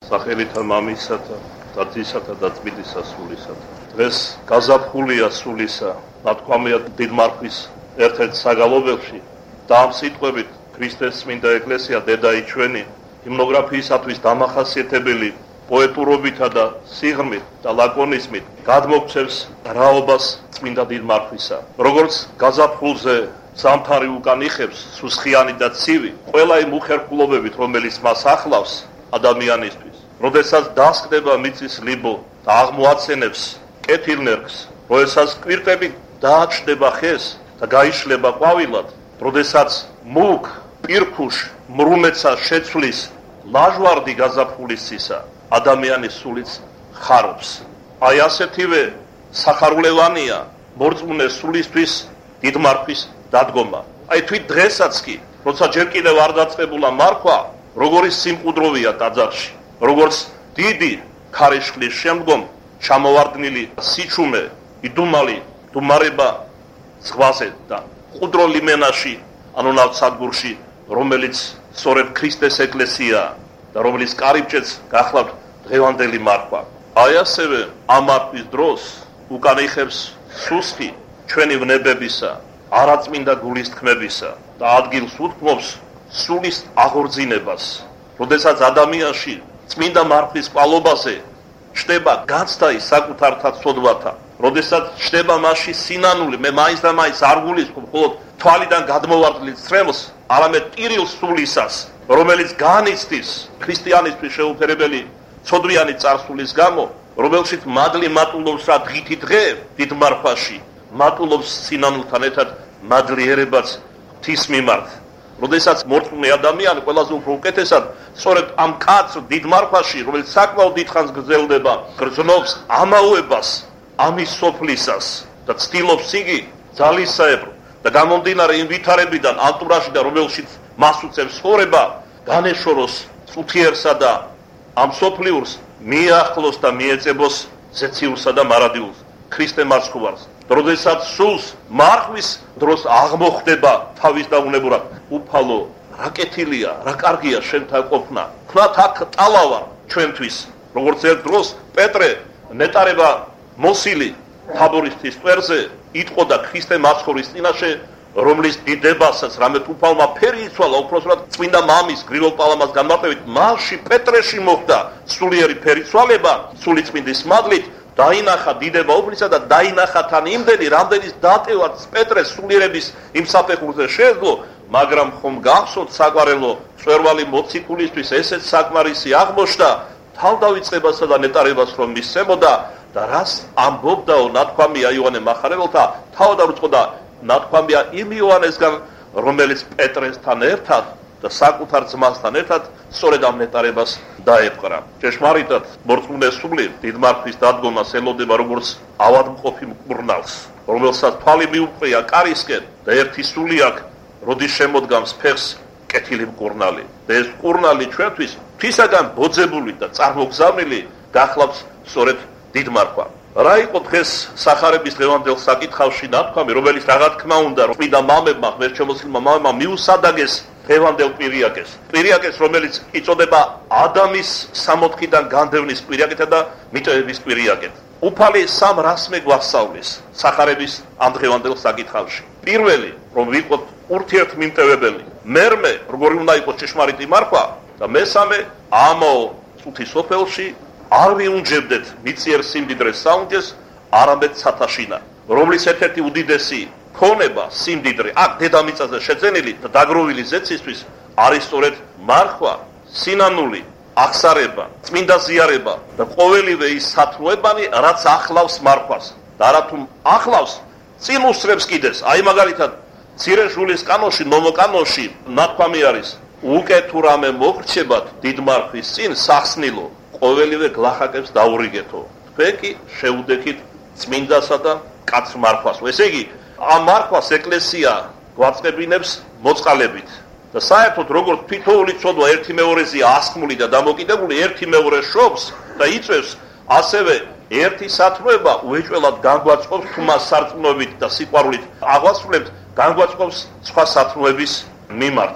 სახელითა მამისათა და ძისათა და წმინდისა სულისათა. დღეს გაზაფხულია სულისა, ნათქვამია დიდ მარხვის ერთ-ერთ საგალობელში და ამ სიტყვებით ქრისტეს წმინდა ეკლესია დედაი ჩვენი ჰიმნოგრაფიისათვის დამახასიათებელი პოეტურობითა და სიღრმით და ლაკონიზმით გადმოგვცემს რაობას წმინდა დიდ მარხვისა. როგორც გაზაფხულზე ზამთარი უკან იხებს სუსხიანი და ცივი, ყველა იმ უხერხულობებით, რომელიც მას ახლავს ადამიანისთვის, როდესაც დასკდება მიწის ლიბო და აღმოაცენებს კეთილნერგს, როდესაც კვირტები დააჩნდება ხეს და გაიშლება ყვავილად, როდესაც მუქ პირქუშ მრუმეცა შეცვლის ლაჟვარდი გაზაფხულისისა, ადამიანის სულიც ხარობს. აი ასეთივე სახარულევანია მორწმუნე სულისთვის დიდ მარხვის დადგომა. აი თვით დღესაც კი, როცა ჯერ კიდევ არ დაწყებულა მარხვა, როგორი სიმყუდროვია ტაძარში, როგორც დიდი ქარიშხლის შემდგომ ჩამოვარდნილი სიჩუმე, იდუმალი დუმარება ზღვაზე და ყუდრო ლიმენაში, ანუ ნავსადგურში, რომელიც სწორედ ქრისტეს ეკლესიაა და რომლის კარიბჭეც გახლავთ დღევანდელი მარხვა. აი ასევე ამ მარხვის დროს უკან იხებს სუსხი ჩვენი ვნებებისა, არაწმინდა გულის თქმებისა და ადგილს უთქმობს სულის აღორძინებას, როდესაც ადამიანში წმინდა მარხვის პალობაზე ჩნდება გაცდა ის საკუთართა ცოდვათა, როდესაც ჩნდება მასში სინანული, მე მაინც და მაინც არ გულისხმობ მხოლოდ თვალიდან გადმოვარდნილ ცრემლს, არამედ ტირილ სულისას, რომელიც განიცდის ქრისტიანისთვის შეუფერებელი ცოდვიანი წარსულის გამო, რომელშიც მადლი მატულობს რა დღითი დღე დიდ მარხვაში, მატულობს სინანულთან ერთად მადლიერებაც ღვთის მიმართ. როდესაც მორწმუნე ადამიანი ყველაზე უფრო უკეთესად სწორედ ამ კაცრ დიდ მარხვაში, რომელიც საკმაოდ დიდხანს გრძელდება, გრძნობს ამაოებას ამის სოფლისას და ცდილობს იგი ძალისაებრ და გამომდინარე იმ ვითარებიდან, ანტურაჟიდან, რომელშიც მას უწევს ცხოვრება, განეშოროს წუთიერსა და ამ სოფლიურს მიახლოს და მიეწებოს ზეციურსა და მარადიულს, ქრისტე მარცხვარს. როდესაც სულს მარხვის დროს აღმოხდება თავის დაუნებურად, უფალო, რა კეთილია, რა კარგია შენთან ყოფნა. ხნათ აქ ტალავარ ჩვენთვის, როგორც ერთ დროს პეტრე ნეტარება მოსილი თაბორის ტვერზე იტყოდა ქრისტე მარცხვრის წინაშე, რომლის დიდებასაც რამეთ უფალმა ფერი იცვალა, უпроსტად წმინდა მამის გრილოლ პალამას განმარტებით, მასში პეტრეში მოხდა სულიერი ფერიცვალება, სული წმინდის მადლით, დაინახა დიდება უფლისა და დაინახა თან იმდენი, რამდენის დატევად პეტრეს სულიერების იმ საფეხურზე შეეძლო, მაგრამ ხომ გახსოვთ საყვარელო წვერვალი მოციქულისთვის ესეც საკმარისი აღმოჩნდა თავდავიწყებასა და ნეტარებას რომ მისცემოდა და რას ამბობდაო ნათქვამია იოანე მახარებელთა, თავად არ უწყოდა ნათქვამია იმ იოანესგან, რომელიც პეტრესთან ერთად და საკუთარ ძმასთან ერთად სწორედ ამ ნეტარებას დაეპყრა. ჭეშმარიტად, მორწმუნე სული დიდ მარხვის დადგომას ელოდება როგორც ავადმყოფი მკურნალს, რომელსაც თვალი მიუყრია კარისკენ და ერთი სული აქვს, როდის შემოდგამს ფეხს კეთილი მკურნალი. და ეს მკურნალი ჩვენთვის ღვთისაგან ბოძებული და წარმოგზავნილი გახლავს სწორედ დიდ მარხვა. რა იყო დღეს სახარების დღევანდელ საკითხავში ნათქვამი, რომელიც რა თქმა უნდა წმინდა მამებმა, ღმერთშემოსილმა მამებმა მიუსადაგეს დღევანდელ კვირიაკეს. კვირიაკეს, რომელიც იწოდება ადამის სამოთხიდან განდევნის კვირიაკეთა და მიტევების კვირიაკეთ. უფალი სამ რას მეგვასწავლის სახარების ამ დღევანდელ საკითხავში. პირველი, რომ ვიყოთ ურთიერთმიმტევებელი. მერმე, როგორი უნდა იყოს ჭეშმარიტი მარხვა და მესამე, ამაო წუთის სოფელში არ ვიუნჯებდეთ მიწიერ სიმდიდრეს საუნჯეს, არამედ ცათაშინა, რომლის ერთ-ერთი უდიდესი ქონება, სიმდიდრე, აქ დედამიწაზე შეძენილი და დაგროვილი ზეცისთვის არის სწორედ მარხვა, სინანული, აღსარება, წმინდა ზიარება და ყოველივე ის სათნოებანი, რაც ახლავს მარხვას. და არათუ ახლავს, წინ უსწრებს კიდეს. აი მაგალითად, მცირე ჟულის კანონში, ნომოკანონში ნათქვამი არის, უკეთურ ამე მოგრჩებათ დიდ მარხვის წინ სახსნილო, ყოველივე გლახაკებს დაურიგეთო. თქვენ კი შეუდექით წმინდასა და კაც მარხვას. ესე იგი, ამ მარხვას ეკლესია გვაწყებინებს მოწყალებით. და საერთოდ როგორც თითოეული ცოდვა ერთი მეორეზეა ასკმული და დამოკიდებული, ერთი მეორეს შობს და იწევს, ასევე ერთი სათნოება უეჭველად განგვაწყობს თუ მას სარწმუნოებით და სიყვარულით აღვასრულებთ, განგვაწყობს სხვა სათნოების მიმართ.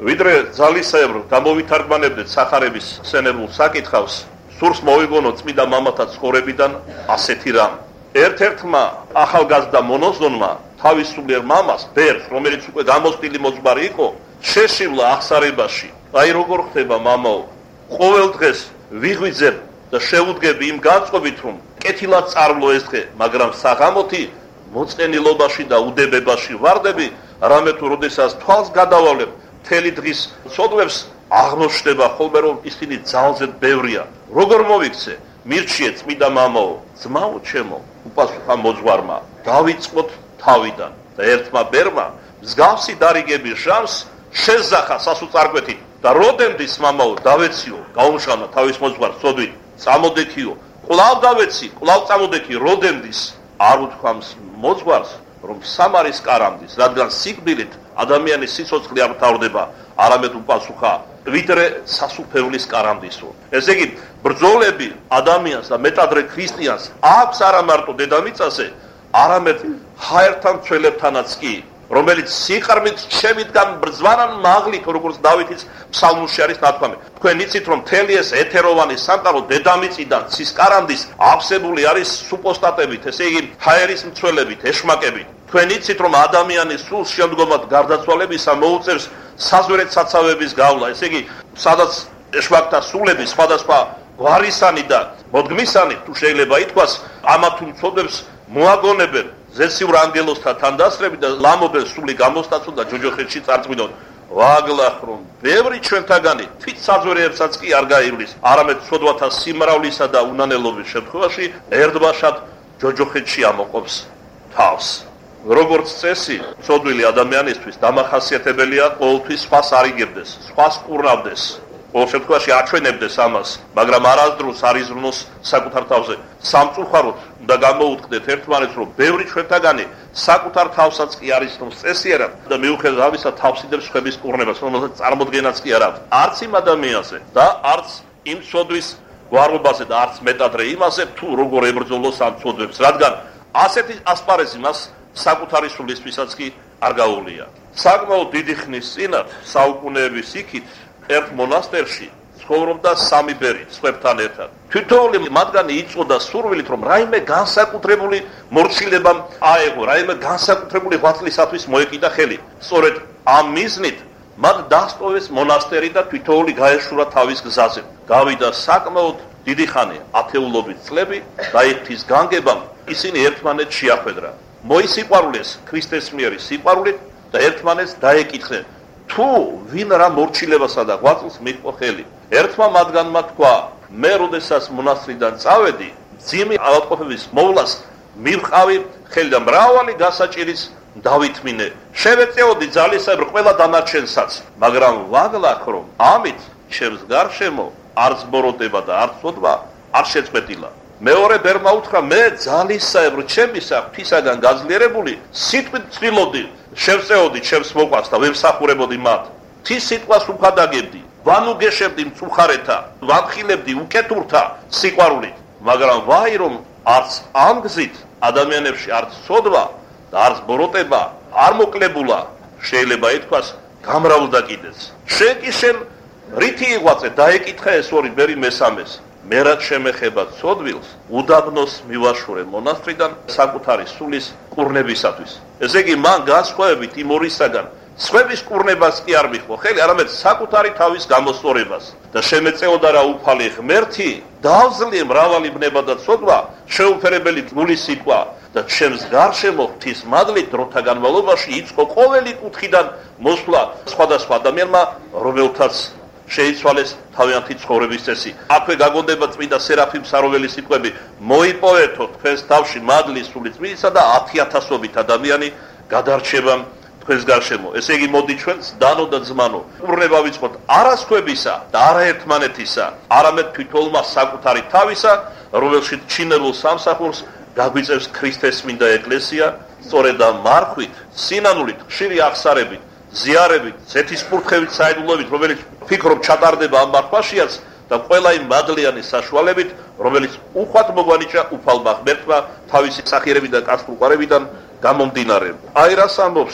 ვიდრე ძალისებრ გამოვითარგმანებდეთ სახარების ხსენებულ საკითხავს, სურს მოვიგონოთ წმინდა მამათა ცხოვრებიდან ასეთი რამ. ერთ-ერთმა ახალგაზრდა მონოზონმა თავის სულიერ მამას, ბერს, რომელიც უკვე გამოსტილი მოძღვარი იყო, შეშივლა აღსარებაში. აი როგორ ხდება მამაო, ყოველ დღეს ვიღვიძებ და შევუდგები იმ განწყობით, რომ კეთილად წარვლო ეს დღე, მაგრამ საღამოთი მოწყენილობაში და უდებებაში ვარდები, რამე თუ როდესაც თვალს გადავალებ, მთელი დღის სოდვებს აღმოჩნდება ხოლმე, რომ ისინი ძალზედ ბევრია. როგორ მოვიქცე? მირჩიე წმინდა მამაო, ძმაო ჩემო, უპასუხა მოძღვარმა, დავიწყოთ თავიდან და ერთმა ბერმა მსგავსი დარიგების ჟამს შეზახა სასუწარკვეთით და როდემდის მამაო დავეციო, გაუმშანა თავის მოძღვარს სოდვით, წამოდექიო, კვლავ დავეცი, კვლავ წამოდექი, როდემდის არ უთქვამს მოძღვარს, რომ სამარის კარამდის, რადგან სიკვდილით ადამიანის სიცოცხლე არ მთავრდება, არამედ უპასუხა ვიდრე სასუფევლის კარამდისო. ესე იგი, ბრძოლები ადამიანს და მეტადრე ქრისტიანს აქვს არა მარტო დედამიწაზე, არამედ ჰაერთან ცველებთანაც კი, რომელიც სიყრმით შემიდგან ბრძვანან მაღლით, როგორც დავითის ფსალმურში არის ნათქვამი. თქვენ იცით, რომ მთელი ეს ეთეროვანი სამყარო დედამიწიდან ცის კარამდის ავსებული არის სუპოსტატებით, ესე იგი ჰაერის მცველებით, ეშმაკებით. თქვენ იცით, რომ ადამიანის სულს შემდგომად გარდაცვალებისა მოუწევს საზვერეთ საცავების გავლა, ესე იგი, სადაც ეშმაკთა სულები სხვადასხვა გვარისანი და მოდგმისანი, თუ შეიძლება ითქვას, ამა თუ მცოდვებს მოაგონებენ ზესიურ ანგელოსთან თანდასწრებით და ლამობენ სული გამოსტაცონ და ჯოჯოხეთში წარწმიდონ. ვაგლახრონ, ბევრი ჩვენთაგანი თვით საზვერეებსაც კი არ გაივლის, არამედ ცოდვათა სიმრავლისა და უნანელობის შემთხვევაში ერთბაშად ჯოჯოხეთში ამოყოფს თავს. როგორც წესი, ცოდვილი ადამიანისთვის დამახასიათებელია ყოველთვის სხვას არ იგებდეს, სხვას კურნავდეს. ყოველ შემთხვევაში აჩვენებდეს ამას, მაგრამ არასდროს არ იზრუნოს საკუთარ თავზე. სამწუხაროდ უნდა გამოუტყდეთ ერთმანეთს, რომ ბევრი ჩვენთაგანი საკუთარ თავსაც კი არ იცნობს წესიერად და მიუხედავად ამისა თავსიდებს სხვების კურნებას, რომელსაც წარმოდგენაც კი არ აქვს. არც იმ ადამიანზე და არც იმ ცოდვის გვარობაზე და არც მეტადრე იმაზე, თუ როგორ ებრძოლოს ამ ცოდვებს, რადგან ასეთი ასპარეზი მას საკუთარი სულისთვისაც კი არ გაუვლია. საკმაოდ დიდი ხნის წინათ საუკუნეების იქით ერთ მონასტერში ცხოვრობდა სამი ბერი სხვებთან ერთად. თითოეული მათგანი იწოდა სურვილით, რომ რაიმე განსაკუთრებული მორჩილებამ აეღო, რაიმე განსაკუთრებული ღვაწლისათვის მოეკიდა ხელი. სწორედ ამ მიზნით მათ დასტოვეს მონასტერი და თითოეული გაეშურა თავის გზაზე. გავიდა საკმაოდ დიდი ხანი, ათეულობით წლები და ერთის განგებამ ისინი ერთმანეთს შეახვედრა. მოისიყვარულეს ქრისტეს მიერი სიყვარულით და ერთმანეთს დაეკითხნენ, თუ ვინ რა მორჩილებასა და ღვაწლს მიჰყო ხელი. ერთმა მათგანმა თქვა, მე როდესაც მონასტრიდან წავედი, ძიმი ავადმყოფების მოვლას მივყავი ხელი და მრავალი გასაჭირის დავითმინე. შევეწეოდი ძალისებრ ყველა დანარჩენსაც, მაგრამ ვაგლახრო, ამით ჩემს გარშემო არც ბოროტება და არც ცოდვა არ შეწყვეტილა. მეორე ბერმა უთხრა, მე ძალისებრ ჩემისა ღვთისაგან გაძლიერებული სიტყვით ცდილობდი, შევწეოდი ჩემს მოყვას და ვემსახურებოდი მათ. ღვთის სიტყვას უფადაგებდი, ვანუგეშებდი მწუხარეთა, ვამხილებდი უკეთურთა სიყვარულით, მაგრამ ვაი რომ არც ამ გზით ადამიანებში არც ცოდვა და არც ბოროტება არ მოკლებულა, შეიძლება ითქვას გამრავლდა კიდეც. შენ კი შენ რითი იღვაწე, დაეკითხა ეს ორი ბერი მესამეს. მე რაც შემეხება ცოდვილს, უდაბნოს მივაშურე მონასტრიდან საკუთარი სულის კურნებისათვის. ესე იგი, მან განსხვავებით იმ ორისაგან სხვების კურნებას კი არ მიჰყო ხელი, არამედ საკუთარი თავის გამოსწორებას და შემეწეოდა რა უფალი ღმერთი, დავზლიე მრავალი ბნება და ცოდვა, შეუფერებელი გული სიტყვა და ჩემს გარშემო ღვთის მადლით დროთა განმავლობაში იწყო ყოველი კუთხიდან მოსვლა სხვადასხვა ადამიანმა, რომელთაც შეიცვალეს თავიანთი ცხოვრების წესი. აქვე გაგონდება წმინდა სერაფიმ საროველის სიტყვები, მოიპოვეთო თქვენს თავში მადლის სული წმინისა და 10,000-ობით ადამიანი გადარჩება თქვენს გარშემო. ესე იგი, მოდი ჩვენც დანო და ძმანო, კურნება ვიწყოთ არა სხვებისა და არა ერთმანეთისა, არამედ თვითონმა საკუთარი თავისა, რომელშიც ჩინებულ სამსახურს გაგვიწევს ქრისტეს წმინდა ეკლესია, სწორედ ამ მარხვით, სინანულით, ხშირი აღსარებით, ზიარებით, ზეთისფურთხევით, საიდუმლოებით, რომელიც ფიქრობ ჩატარდება ამ მარხვაშიაც და ყველა იმ მადლიანი საშუალებით, რომელიც უხვად მოგვანიჭა უფალმა ღმერთმა თავისი სახიერებით და კაცთულყარებიდან გამომდინარე. აი რას ამბობს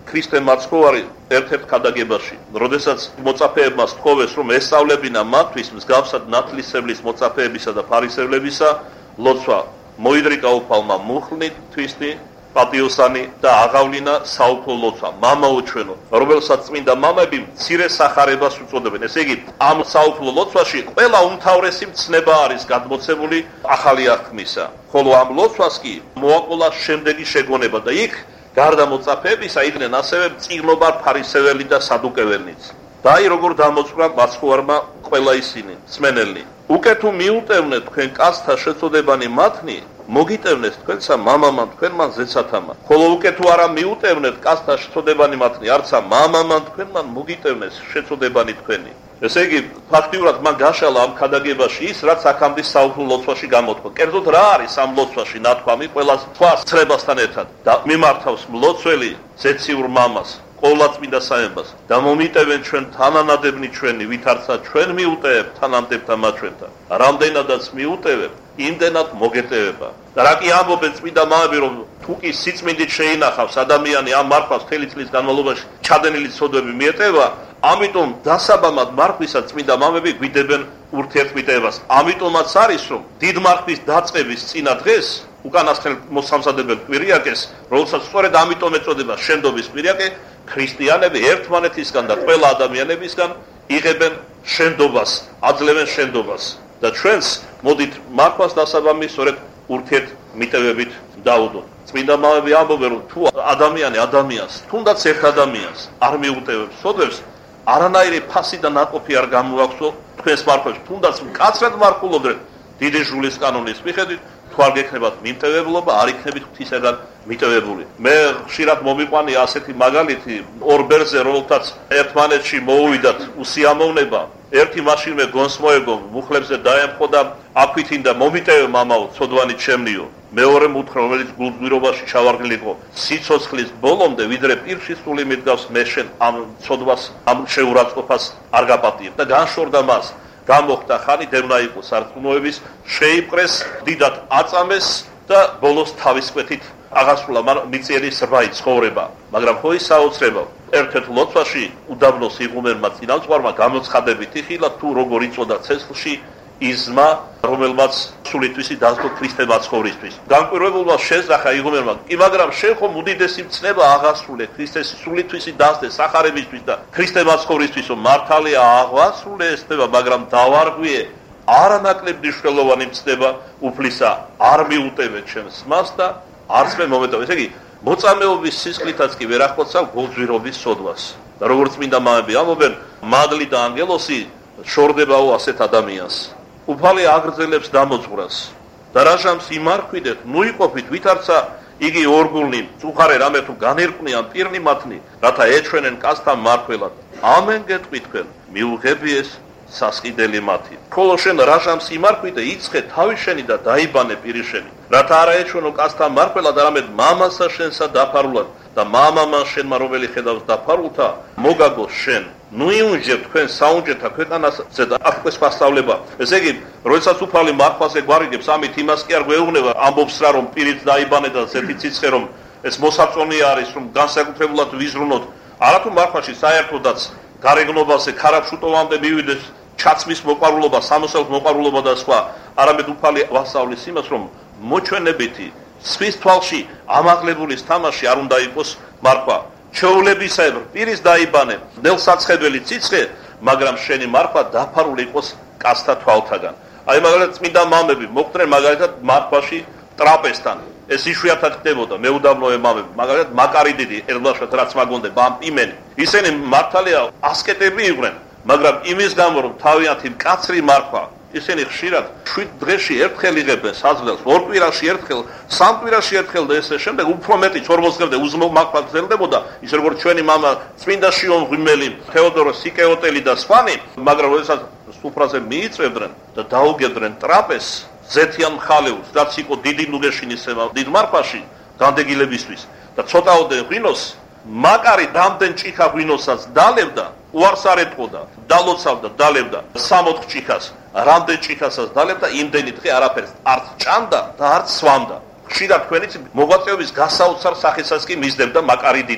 ქრისტე მაცხოვარი ერთ-ერთ ქადაგებაში, როდესაც მოწაფეებმა სთხოვეს, რომ ესწავლებინა მათთვის მსგავსად ნათლისებლის მოწაფეებისა და ფარისევლებისა, ლოცვა მოიდრიკა უფალმა მუხლნი, თვისნი, პატიოსანი და აღავლინა საუფლო ლოცვა, მამაო ჩვენო, რომელსაც წმინდა მამები მცირე სახარებას უწოდებენ. ესე იგი, ამ საუფლო ლოცვაში ყველა უმთავრესი მცნება არის გადმოცემული ახალი აღთქმისა. ხოლო ამ ლოცვას კი მოაყოლა შემდეგი შეგონება და იქ გარდა მოწაფეებისა იყვნენ ასევე მწიგნობარ ფარისეველი და სადუკეველნიც. და აი როგორ დამოწვრა მაცხოვარმა ყველა ისინი, მსმენელნი. უკეთ თუ მიუტევნეთ თქვენ კაცთა შეწოდებანი მათნი, მოგიტევნეს თქვენსა მამამან თქვენმან ზეცათამა. ხოლო უკეთ თუ არა მიუტევნეთ კაცთა შეწოდებანი მათნი, არცა მამამან თქვენმან მოგიტევნეს შეწოდებანი თქვენი. ესე იგი, ფაქტიურად მან გაშალა ამ ქადაგებაში ის, რაც აქამდე საუფლო ლოცვაში გამოთქვა. კერძოდ რა არის ამ ლოცვაში ნათქვამი ყველა სხვა ცრებასთან ერთად და მიმართავს მლოცველი ზეციურ მამას, ყოვლადწმინდა საემბას და მომიტევენ ჩვენ თანანადებნი ჩვენი, ვითარცა ჩვენ მიუტევებ თანამდებთა მათ ჩვენთან. რამდენადაც მიუტევებ, იმდენად მოგეტევება. და რა კი ამბობენ წმინდა მამები, რომ თუ კი სიწმინდით შეინახავს ადამიანი ამ მარხვას მთელი წლის განმავლობაში ჩადენილი ცოდვები მიეტევა, ამიტომ დასაბამად მარხვისად წმინდა მამები გვიდებენ ურთიერთმიტევებას. ამიტომაც არის, რომ დიდ მარხვის დაწყების წინა დღეს უკანასკნელ მოსამზადებელ კვირიაკეს, რომელსაც სწორედ ამიტომ ეწოდება შენდობის კვირიაკე, ქრისტიანები ერთმანეთისგან და ყველა ადამიანებისგან იღებენ შენდობას, აძლევენ შენდობას. და ჩვენს მოდით მარხვას დასაბამი სწორედ ურთიერთმიტევებით დავუდოთ. წმინდა მამები ამბობენ, რომ თუ ადამიანი ადამიანს, თუნდაც ერთ ადამიანს არ მიუტევებს სოდვებს, არანაირი ფასი და ნაყოფი არ გამოაქვსო თქვენს მარხვებს, თუნდაც მკაცრად მარხულობდეთ დიდი ჟულის კანონის მიხედვით, თუ არ გექნებათ მიმტევებლობა, არ იქნებით ღვთისაგან მიტევებული. მე ხშირად მომიყვანია ასეთი მაგალითი, ორ ბერზე, რომელთაც ერთმანეთში მოუვიდათ უსიამოვნება, ერთი მაშინვე გონს მოეგო, მუხლებზე დაემხო და აფვითინდა, მომიტევე მამაო, ცოდვანი ჩემნიო. მეორე მუთხე, რომელიც გულგვირობაში ჩავარგლიყო, სიცოცხლის ბოლომდე, ვიდრე პირში სული მიდგავს, მე შენ ამ ცოდვას, ამ შეურაცხყოფას არ გაპატიებ და განშორდა მას. გამოხდა ხანი დევნა იყო სარწმუნოების, შეიპყრეს, დიდად აწამეს და ბოლოს თავის კვეთით აღასრულა მიწიერი სრბაი ცხოვრება. მაგრამ ხო ის საოცრება, ერთ-ერთ ლოცვაში უდაბნოს იღუმენმა წინამძღვარმა გამოცხადებით იხილა, თუ როგორ იწოდა ცეცხლში იზმა, რომელმაც სულითვისი დასდო ქრისტე მაცხოვრისთვის. განკვირვებულმა შეძახა იღუმენმა, კი მაგრამ შენ ხომ უდიდესი მცნება აღასრულე ქრისტეს სულითვისი დასდე სახარებისთვის და ქრისტე მაცხოვრისთვის, მართალია აღასრულე ეს ცნება, მაგრამ დავარღვიე არანაკლებ მნიშვნელოვანი მცნება უფლისა, არ მიუტევე ჩემს მას და არც მე მომეტევ. ესე იგი, მოწამეობის სისხლითაც კი ვერ ახოცავ გულძვირობის სოდვას. და როგორც წმინდა მამები ამბობენ, მადლი და ანგელოსი შორდებაო ასეთ ადამიანს. უფალი აგრძელებს დამოწვრას და რაჟამს იმარხვიდეთ, ნუიყოფით, ვითარცა იგი ორგულნი, წუხარე რამე თუ განერყვნიან პირნი მათნი, რათა ეჩვენენ კაცთა მმართველად. ამენ გეტყვი თქვენ, მიუღებიეს სასყიდელი მათი. ხოლო შენ რაჟამს იმარხვიდე, იცხე თავი შენი და დაიბანე პირი შენი, რათა არა ეჩვენო კაცთა მმართველად, არამედ მამასა შენსა დაფარულად და მამამა შენმა, რომელი ხედავს დაფარულთა, მოგაგოს შენ. ნუ იუნჯებ თქვენ საუნჯეთა ქვეყანაზე და აღკვეს ფასწავლება. ესე იგი, როდესაც უფალი მარხვაზე გვარიგებს, ამით იმას კი არ გვეუბნება, ამბობს რა, რომ პირით დაიბანე და ზეთი ციცხე, რომ ეს მოსაწონი არის, რომ განსაკუთრებულად ვიზრუნოთ. არათუ მარხვაში საერთოდაც გარეგნობაზე, ქარაფშუტოვამდე მივიდეს ჩაცმის მოყვარულობა, სამოსელს მოყვარულობა და სხვა, არამედ უფალი ვასწავლის იმას, რომ მოჩვენებითი სვის თვალში ამაღლებული თამაში არ უნდა იყოს მარხვა. ჩვეულებისებრ პირის დაიბანე, ნელსაცხედველი ციცხე, მაგრამ შენი მარხვა დაფარული იყოს კაცთა თვალთაგან. აი მაგალითად წმინდა მამები მოხდნენ მაგალითად მარხვაში ტრაპეზთან. ეს იშვიათად ხდებოდა მეუდაბნოე მამები, მაგალითად მაკარიდიდი ერლაშოთ რაც მაგონდება ამ პიმენი. ისინი მართალია ასკეტები იყვნენ, მაგრამ იმის გამო რომ თავიანთი მკაცრი მარხვა ისინი ხშირად 7 დღეში ერთხელ იღებენ საძვლელს, 2 კვირაში ერთხელ, 3 კვირაში ერთხელ და ესე შემდეგ უფრო მეტი 40 დღემდე უზმობა გრძელდებოდა, ის როგორც ჩვენი მამა წმინდა შიონ ღიმელი, თეოდორე სიკეოტელი და სხვანი, მაგრამ როდესაც სუფრაზე მიიწევდნენ და დაუგებდნენ ტრაპეზს, ზეთიან მხალეულს, რაც იყო დიდი ნუგეშინისება დიდ მარხვაში განდეგილებისთვის და ცოტაოდენ ღვინოს, მაკარი რამდენ ჭიქა ღვინოსაც დალებდა, უარს არ ეტყოდა, დალოცავდა, დალებდა 60 ჭიქას, რამდენ ჭიქასაც დალებდა, იმდენი დღე არაფერს არც ჭამდა და არც სვამდა. ხშირად თქვენიც მოღვაწეობის გასაოცარ სახესაც კი მისდევდა მაკარი დიდი.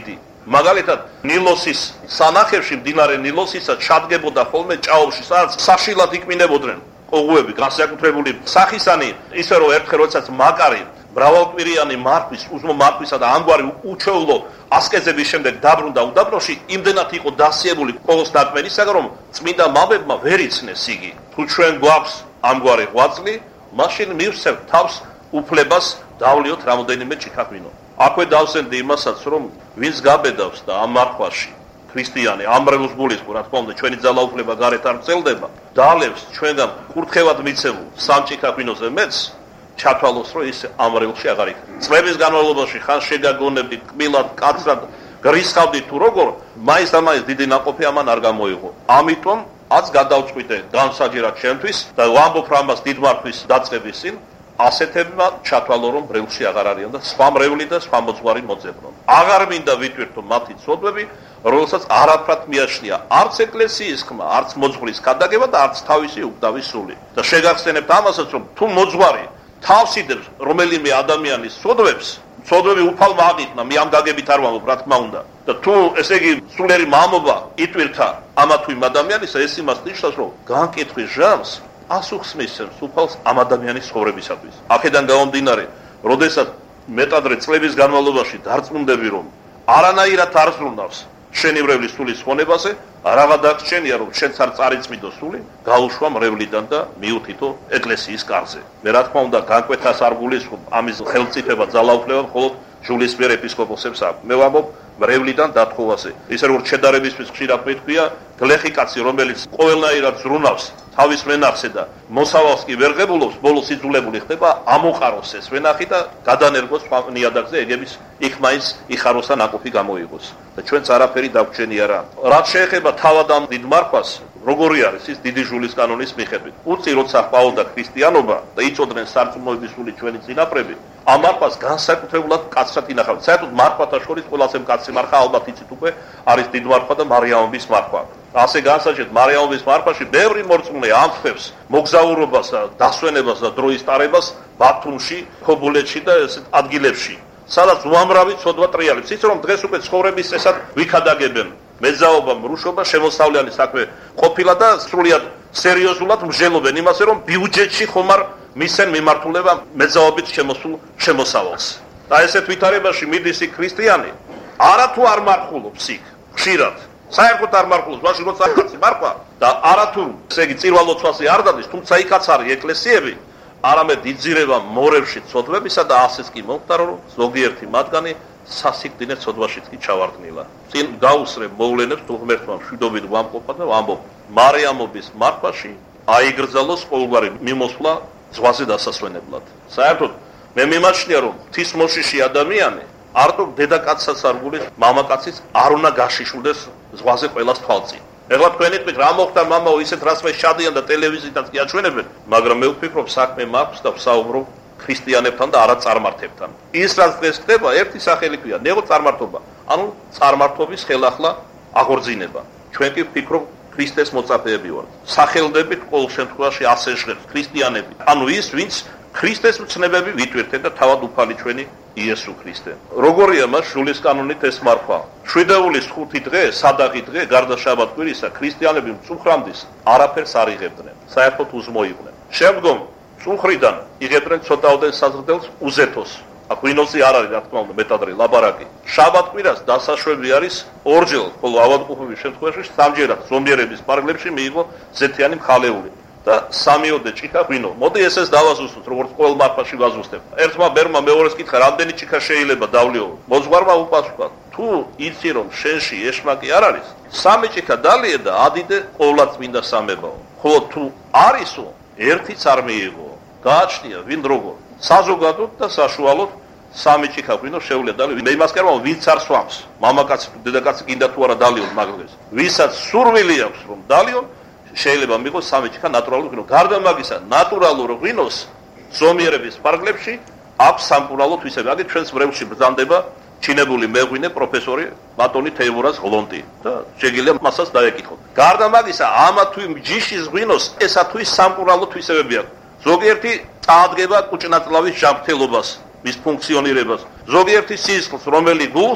მაგალითად ნილოსის სანახევში მდინარე ნილოსისა ჩადგებოდა ხოლმე ჭაობში სადაც საშილად იქმინებოდნენ ყოღუები განსაკუთრებული სახისანი ისე რომ ერთხელ როდესაც მაკარი მრავალკვირიანი მართვის უზმო მართვისა და ამგვარი უჩვეულო ასკეზების შემდეგ დაბრუნდა უდაბნოში იმდენად იყო დასიებული ყოველს ნაკმენისაგან რომ წმინდა მამებმა ვერ იცნეს იგი თუ ჩვენ გვაქვს ამგვარი ღვაწლი მაშინ მივსევთ თავს უფლებას დავლიოთ რამოდენიმე ჭიქაქვინო აქვე დავსენდი იმასაც რომ ვინც გაბედავს და ამ მართვაში ქრისტიანი ამრევლს გულისხმობს რა თქმა უნდა ჩვენი ძალაუფლება გარეთ არ გრძელდება დალევს ჩვენგან კურთხევად მიცემულ სამჭიქაქვინოზე მეც ჩათვალოს რომ ის ამრევლში აღარ იქნება წლების განმავლობაში ხან შეგაგონებდით კბილად კაცრად გრისხავდით თუ როგორ მაინც და მაინც დიდი ნაყოფი ამან არ გამოიღო ამიტომ აც გადავწყვიტე განსაჯერად ჩემთვის და ვამბობ რამას დიდმართვის დაწყების წინ ასეთებმა ჩათვალო რომ ბრევლში აღარ არიან და სხვა მრევლი და სხვა მოძღვარი მოძებნონ აღარ მინდა ვიტვირთო მათი ცოდვები რომელსაც არაფრად მიაჩნია არც ეკლესიის ხმა არც მოძღვრის გადაგება და არც თავისი უკვდავი სული და შეგახსენებთ ამასაც რომ თუ მოძღვარი თავს იდებს რომელიმე ადამიანის ცოდვებს ცოდვები უფალმა აღიქმნა მე ამ გაგებით არ ვამბობ რა თქმა უნდა და თუ ესე იგი სულიერი მამობა იტვირთა ამა თუ იმ ადამიანისა ეს იმას ნიშნავს რომ განკითხვის ჟამს ასუხს მისცემს უფალს ამ ადამიანის ცხოვრებისათვის აქედან გამომდინარე როდესაც მეტადრე წლების განმავლობაში დარწმუნდები რომ არანაირად არ ზრუნავს შენივრევლის სულის ხონებაზე რაღა დაგრჩენია რომ შენც არ წარიწმიდო სული გაუშვა მრევლიდან და მიუთითო ეკლესიის კარზე მე რა თქმა უნდა განკვეთას არ გულისხმობ ამის ხელმწიფება ძალაუფლება მხოლოდ ჟულისმიერ ეპისკოპოსებს აქვს მე ვამბობ მრევლიდან დათხოვაზე ისე როგორც შედარებისთვის ხშირად მეთქვია გლეხი კაცი რომელიც ყოველნაირად ზრუნავს თავის ვენახზე და მოსავალს კი ვერ ღებულობს ბოლოს იძულებული ხდება ამოყაროს ეს ვენახი და გადანერგოს სხვა ნიადაგზე ეგების იქ მაინც იხაროს და ნაკოფი გამოიღოს და ჩვენც არაფერი დაგვრჩენია რა რაც შეეხება თავად ამ დიდ მარხვას როგორი არის ის დიდი ჟულის კანონის მიხედვით უცი როცა ყავდა ქრისტიანობა და იწოდნენ სარწმუნოების სული ჩვენი წინაპრები ამ მარხვას განსაკუთრებულად კაცრად ინახავთ საერთოდ მარხვათა შორის ყველაზე მკაცრი მარხვა ალბათ იცით უკვე არის დიდ მარხვა და მარიამობის მარხვა ასე განსაჭიროდ მარიამობის მარხვაში ბევრი მორწმუნე ამხებს მოგზაურობასა დასვენებას და დროის ტარებას ბათუმში ქობულეთში და ეს ადგილებში სადაც უამრავი ცოდვა ტრიალებს ის რომ დღეს უკვე ცხოვრების წესად ვიქადაგებენ მეძაობა მრუშობა შემოსავლიანი საქმე ყოფილა და სრულიად სერიოზულად მსჯელობენ იმაზე რომ ბიუჯეტში ხომ არ მისცენ მიმართულება მეძაობით შემოსულ შემოსავალს და ესეთ ვითარებაში მიდის იქ ქრისტიანი არათუ არ მარხულობს იქ ხშირად საერთოდ არ მარხულობს მაშინ როცა კაცი მარხვა და არათუ ესე იგი წირვალოცვაზე არ დადის თუმცა იქაც არის ეკლესიები არამედ იძირება მორევში ცოდვებისა და ასეც კი მომხდარო რომ ზოგიერთი მათგანი სასიკვდინე ცოდვაშიც კი ჩავარდნილა წინ გაუსრებ მოვლენებს თუ ღმერთმა მშვიდობით ვამყოფა და ვამბობ მარიამობის მარხვაში აიგრძალოს ყოველგვარი მიმოსვლა ზღვაზე დასასვენებლად საერთოდ მე მიმაჩნია რომ ღვთის მოშიში ადამიანი არტო დედაკაცსაც არ გულის მამაკაცის არ უნდა გაშიშულდეს ზღვაზე ყველას თვალწინ ეხლა თქვენი თქვით რა მოხდა მამაო ისეთ რას მე შადიან და ტელევიზიითაც კი აჩვენებენ მაგრამ მე ვფიქრობ საქმე მაქვს და ვსაუბრობ ქრისტიანებთან და არა წარმართებთან ის რაც დღეს ხდება ერთი სახელი ქვია ნეღო წარმართობა ანუ წარმართობის ხელახლა აღორძინება ჩვენ კი ვფიქრობ ქრისტეს მოწაფეები ვართ სახელდებით ყოველ შემთხვევაში ასე ჟღერს ქრისტიანები ანუ ის ვინც ქრისტეს მცნებები ვიტვირთეთ და თავად უფალი ჩვენი იესო ქრისტე როგორია მას ჟულის კანონით ეს მარხვა შვიდეულის 5 დღე სადაღი დღე გარდა შაბათ-კვირისა ქრისტიანები მწუხრამდის არაფერს არ იღებდნენ საერთოდ უზმოიყვნენ შემდგომ მწუხრიდან იღებდნენ ცოტაოდენ საზრდელს უზეთოს აქ ვინოსი არ არის რა თქმა უნდა მეტადრე ლაბარაკი შაბათ-კვირას დასაშვები არის ორჯერ ხოლო ავადმყოფობის შემთხვევაში სამჯერად ზომიერების პარგლებში მიიღო ზეთიანი მხალეული და სამიოდე ჭიქა ღვინო. მოდი ესეც დავაზუსტოთ, როგორც ყოველ მარხვაში ვაზუსტებ. ერთმა ბერმა მეორეს კითხა, რამდენი ჭიქა შეიძლება დავლიო? მოძღვარმა უპასუხა, თუ იცი რომ შენში ეშმაკი არ არის, სამი ჭიქა დალიე და ადიდე ყოვლადწმინდა სამებაო. ხოლო თუ არისო, ერთიც არ მიიღო. გააჩნია ვინ როგორ. საზოგადოდ და საშუალოდ სამი ჭიქა ღვინო შეუძლია დალიო. მე იმას კერმავ, ვინც არ სვამს. მამაკაცი თუ დედაკაცი კიდე თუ არა დალიო მაგალითად. ვისაც სურვილი აქვს რომ დალიო შეიძლება მიღოს სამი ჭიქა ნატურალურ ღვინო. გარდა მაგისა, ნატურალურ ღვინოს ზომიერების პარგლებში აქვს სამკურნალო თვისები. აგერ ჩვენს ბრევლში ბრძანდება ჩინებული მეღვინე პროფესორი ბატონი თეიმურაზ ღლონტი და შეგიძლია მასაც დაეკითხოთ. გარდა მაგისა, ამა თუ იმ ჯიშის ღვინოს ესა თუ ის სამკურნალო თვისებები აქვს. ზოგიერთი წაადგება კუჭნაწლავის ჯანმრთელობას, მის ფუნქციონირებას. ზოგიერთი სისხლს, რომელიც გულს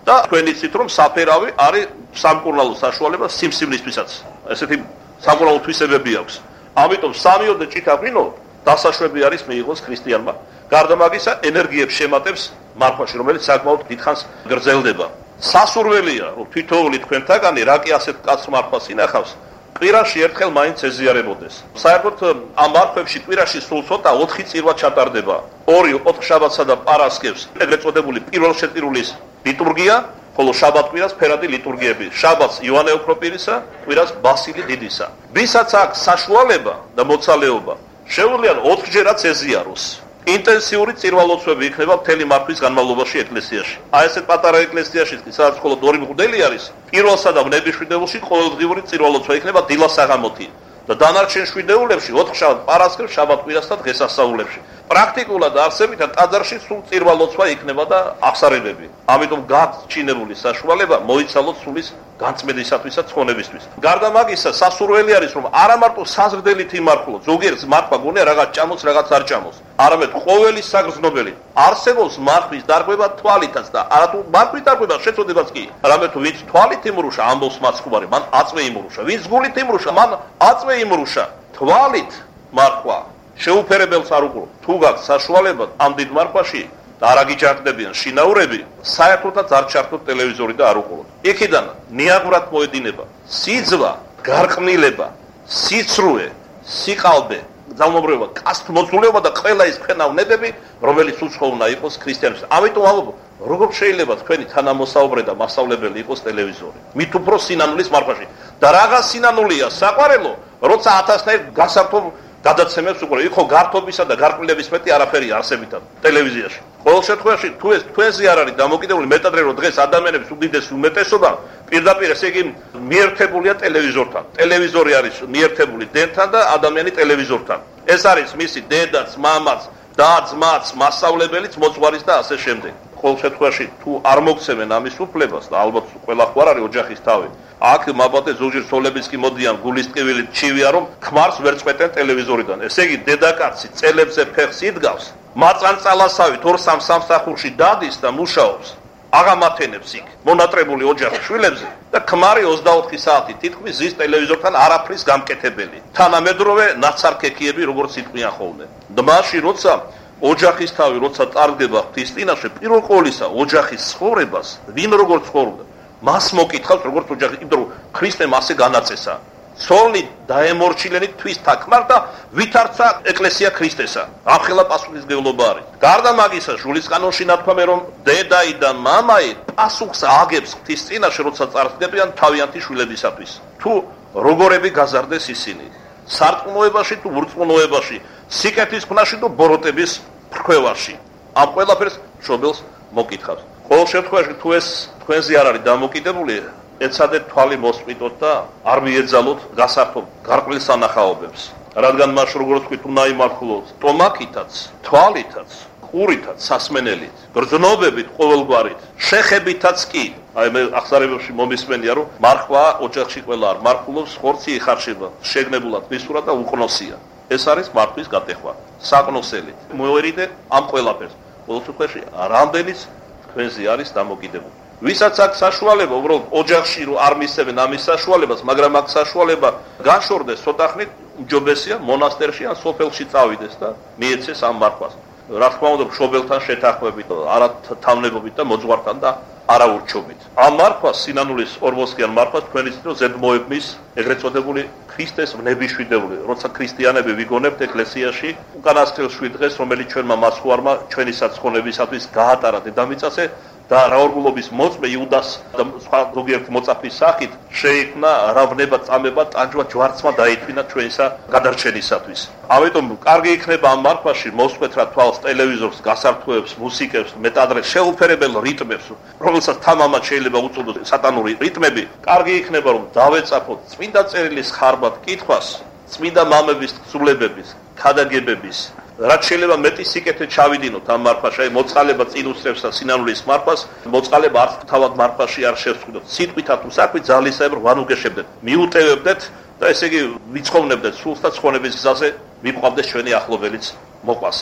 და თქვენ იცით რომ საფერავი არის სამკურნალო საშუალება სიმსივნისთვისაც. ესეთი სამკურნალო თვისებები აქვს. ამიტომ სამიოდე ჭითა ღვინო დასაშვები არის მიიღოს ქრისტიანმა. გარდა მაგისა ენერგიებს შემატებს მარხვაში, რომელიც საკმაოდ დიდხანს გრძელდება. სასურველია რომ თითოეული თქვენთაგანი რა კი ასეთ კაც მარხვას ინახავს, კვირაში ერთხელ მაინც ეზიარებოდეს. საერთოდ ამ მარხვებში კვირაში სულ ცოტა 4 წირვა ჩატარდება. 2 ოთხშაბათსა და პარასკევს ეგრეთ წოდებული პირველშეწირულის ლიტურგია, ხოლო შაბათ-კვირას ფერადი ლიტურგიები. შაბათს იოანე ოქროპირისა, კვირას ბასილი დიდისა. ვისაც აქვს საშუალება და მოცალეობა, შეუძლია 4ჯერაც ეზიაროს. ინტენსიური წირვალოცვები იქნება მთელი მარხვის განმავლობაში ეკლესიაში. აი ესეთ პატარა ეკლესიაში, სადაც მხოლოდ 2 მღვდელი არის, პირველსა და ნებიშვიდეულში ყოველდღიური წირვალოცვა იქნება დილა საღამოთი და დანარჩენ შვიდეულებში 4 შაბათ, პარასკევს, შაბათ-კვირას და დღესასწაულებში. პრაქტიკულად არსებითად ტაძარში სულ წირვალოცვა იქნება და აღსარებები. ამიტომ გაჩინებული საშუალება მოიცალოთ სულის განწმენდისათვისაც ხონებისთვის. გარდა მაგისა, სასურველი არის რომ არა მარტო საზრდელით იმარხულოთ, ზოგიერთ მარხვა გონია რაღაც ჭამოს, რაღაც არ ჭამოს. არამედ ყოველი საგრძნობელი არსებობს მარხვის დარღვევა თვალითაც და არათუ მარხვის დარღვევა შეწოდებაც კი. არამედ თუ ვინც თვალით იმრუშა, ამბობს მაცხოვარი, მან აწვე იმრუშა. ვინც გულით იმრუშა, მან აწვე იმრუშა. თვალით მარხვა შეუფერებელს არ უყურო. თუ გაქვს საშუალება ამ დიდ მარხვაში და არ აგიჯანყდებიან შინაურები, საერთოდაც არ ჩართოთ ტელევიზორი და არ უყუროთ. იქიდან ნიაღვრად მოედინება სიძვა, გარყვნილება, სიცრუე, სიყალბე, ძალმობრეობა, კასტმოძულება და ყველა ის ქვენავნებები, რომელიც უცხოუნა იყოს ქრისტიანებს. ამიტომ ამბობ, როგორ შეიძლება თქვენი თანამოსაუბრე და მასწავლებელი იყოს ტელევიზორი? მით უფრო სინანულის მარხვაში. და რაღაც სინანულია საყვარელო, როცა 1000-ნაირ გასართობ გადაცემებს უყურე. იქ ხო გართობისა და გარყვნილების მეტი არაფერი არსებითად ტელევიზიაში. ყოველ შემთხვევაში თუ ეს თქვენზე არ არის დამოკიდებული, მეტადრე რომ დღეს ადამიანების უდიდესი უმეტესობა პირდაპირ ესე იგი მიერთებულია ტელევიზორთან. ტელევიზორი არის მიერთებული დენთან და ადამიანი ტელევიზორთან. ეს არის მისი დედაც, მამაც, და ძმაც, მასწავლებელიც, მოძღვარიც და ასე შემდეგ. ყოველ შემთხვევაში თუ არ მოგცემენ ამის უფლებას და ალბათ ყველა ხო არ არის ოჯახის თავი. აქ მაბატე ზოგჯერ სოლების კი მოდიან გულის ტკივილით ჩივია რომ ქმარს ვერ წვეტენ ტელევიზორიდან. ესე იგი დედაკაცი წელებზე ფეხს იდგავს, მაწანწალასავით 2-3 სამსახურში დადის და მუშაობს. აღამათენებს იქ მონატრებული ოჯახის შვილებზე და ქმარი 24 საათი თითქმის ზის ტელევიზორთან არაფრის გამკეთებელი. თანამედროვე ნაცარქექიები როგორც იტყვიან ხოლმე. მაშინ როცა ოჯახის თავი როცა წარდგება ღვთისწინაშე, პირველ ყოვლისა ოჯახის ცხოვრებას ვინ როგორ ცხოვრობდა, მას მოკითხავს როგორც ოჯახი, იმიტომ რომ ქრისტემ ასე განაწესა. ცოლნი დაემორჩილენით თვის თქმარ და ვითარცა ეკლესია ქრისტესა. ამხელა პასუხისმგებლობა არის. გარდა მაგისა, ჟულის კანონში ნათქვამია რომ დედაი და მამაი პასუხს აგებს ღვთისწინაშე, როცა წარდგებიან თავიანთი შვილებისათვის. თუ როგორები გაზარდეს ისინი, სარწმუნოებაში თუ ურწმუნოებაში, სიკეთის ხნაში თუ ბოროტების ფრქვევაში. ამ ყველაფერს მშობელს მოკითხავს. ყოველ შემთხვევაში თუ ეს თქვენზე არ არის დამოკიდებული, ეცადეთ თვალი მოსწვიტოთ და არ მიეძალოთ გასართობ გარყვნილ სანახაობებს. რადგან მას როგორც ვთქვით, უნდა იმართულოთ ტომაკითაც, თვალითაც, ყურითაც, სასმენელით, გრძნობებით, ყოველგვარით, შეხებითაც კი. აი მე ახსარებებში მომისმენია რომ მარხვა ოჯახში ყველა არ მარხულობს, ხორცი იხარშება, შეგნებულად მისურა და უყნოსია. ეს არის მარხვის გატეხვა, საკნოსელით. მოერიდე ამ ყველაფერს. ყოველ შემთხვევაში რამდენიც თქვენზე არის დამოკიდებული. ვისაც აქვს საშუალება, უბრალოდ ოჯახში რომ არ მისცემენ ამის საშუალებას, მაგრამ აქ საშუალება განშორდეს ცოტა ხნით, უმჯობესია მონასტერში ან სოფელში წავიდეს და მიეცეს ამ მარხვას. რა თქმა უნდა, მშობელთან შეთანხმებით, არა თანამდებობით და მოძღვართან და არაურჩობით. ამ მარხვას, სინანულის 40-იან მარხვას თქვენ იცით, რომ ზედმოებმის ეგრეთ წოდებული ქრისტეს ნებიშვიდეული, როცა ქრისტიანები ვიგონებთ ეკლესიაში, უკანასკნელ 7 დღეს, რომელიც ჩვენმა მასხوارმა ჩვენი საცხონებისათვის გაატარა დედამიწაზე და რაორგულობის მოწმე იუდას და სხვა ზოგიერთ მოწაფის სახით შეიქმნა რავნება, წამება, ტანჯვა, ჯვარცმა დაითვინა ჩვენისა გადარჩენისათვის. ამიტომ კარგი იქნება ამ მარხვაში მოსვეთ რა თვალს ტელევიზორს, გასართვებს, მუსიკებს, მეტადრე შეუფერებელ რიტმებს, რომელსაც თამამად შეიძლება უწოდოს სატანური რიტმები. კარგი იქნება რომ დავეწაფოთ წმინდა წერილის ხარბად კითხვას, წმინდა მამების თხზულებების, ქადაგებების, რაც შეიძლება მეტი სიკეთე ჩავიდინოთ ამ მარხვაში, აი მოწყალება წინ უსწრებს და სინანულის მარხვას, მოწყალება არც თავად მარხვაში არ შევსვიდოთ. სიტყვითა თუ საქმით ძალისებრ ვანუგეშებდეთ, მიუტევებდეთ და ესე იგი ვიცხოვნებდეთ სულს და ცხონების გზაზე მიყვავდეს ჩვენი ახლობელიც მოყვასიც.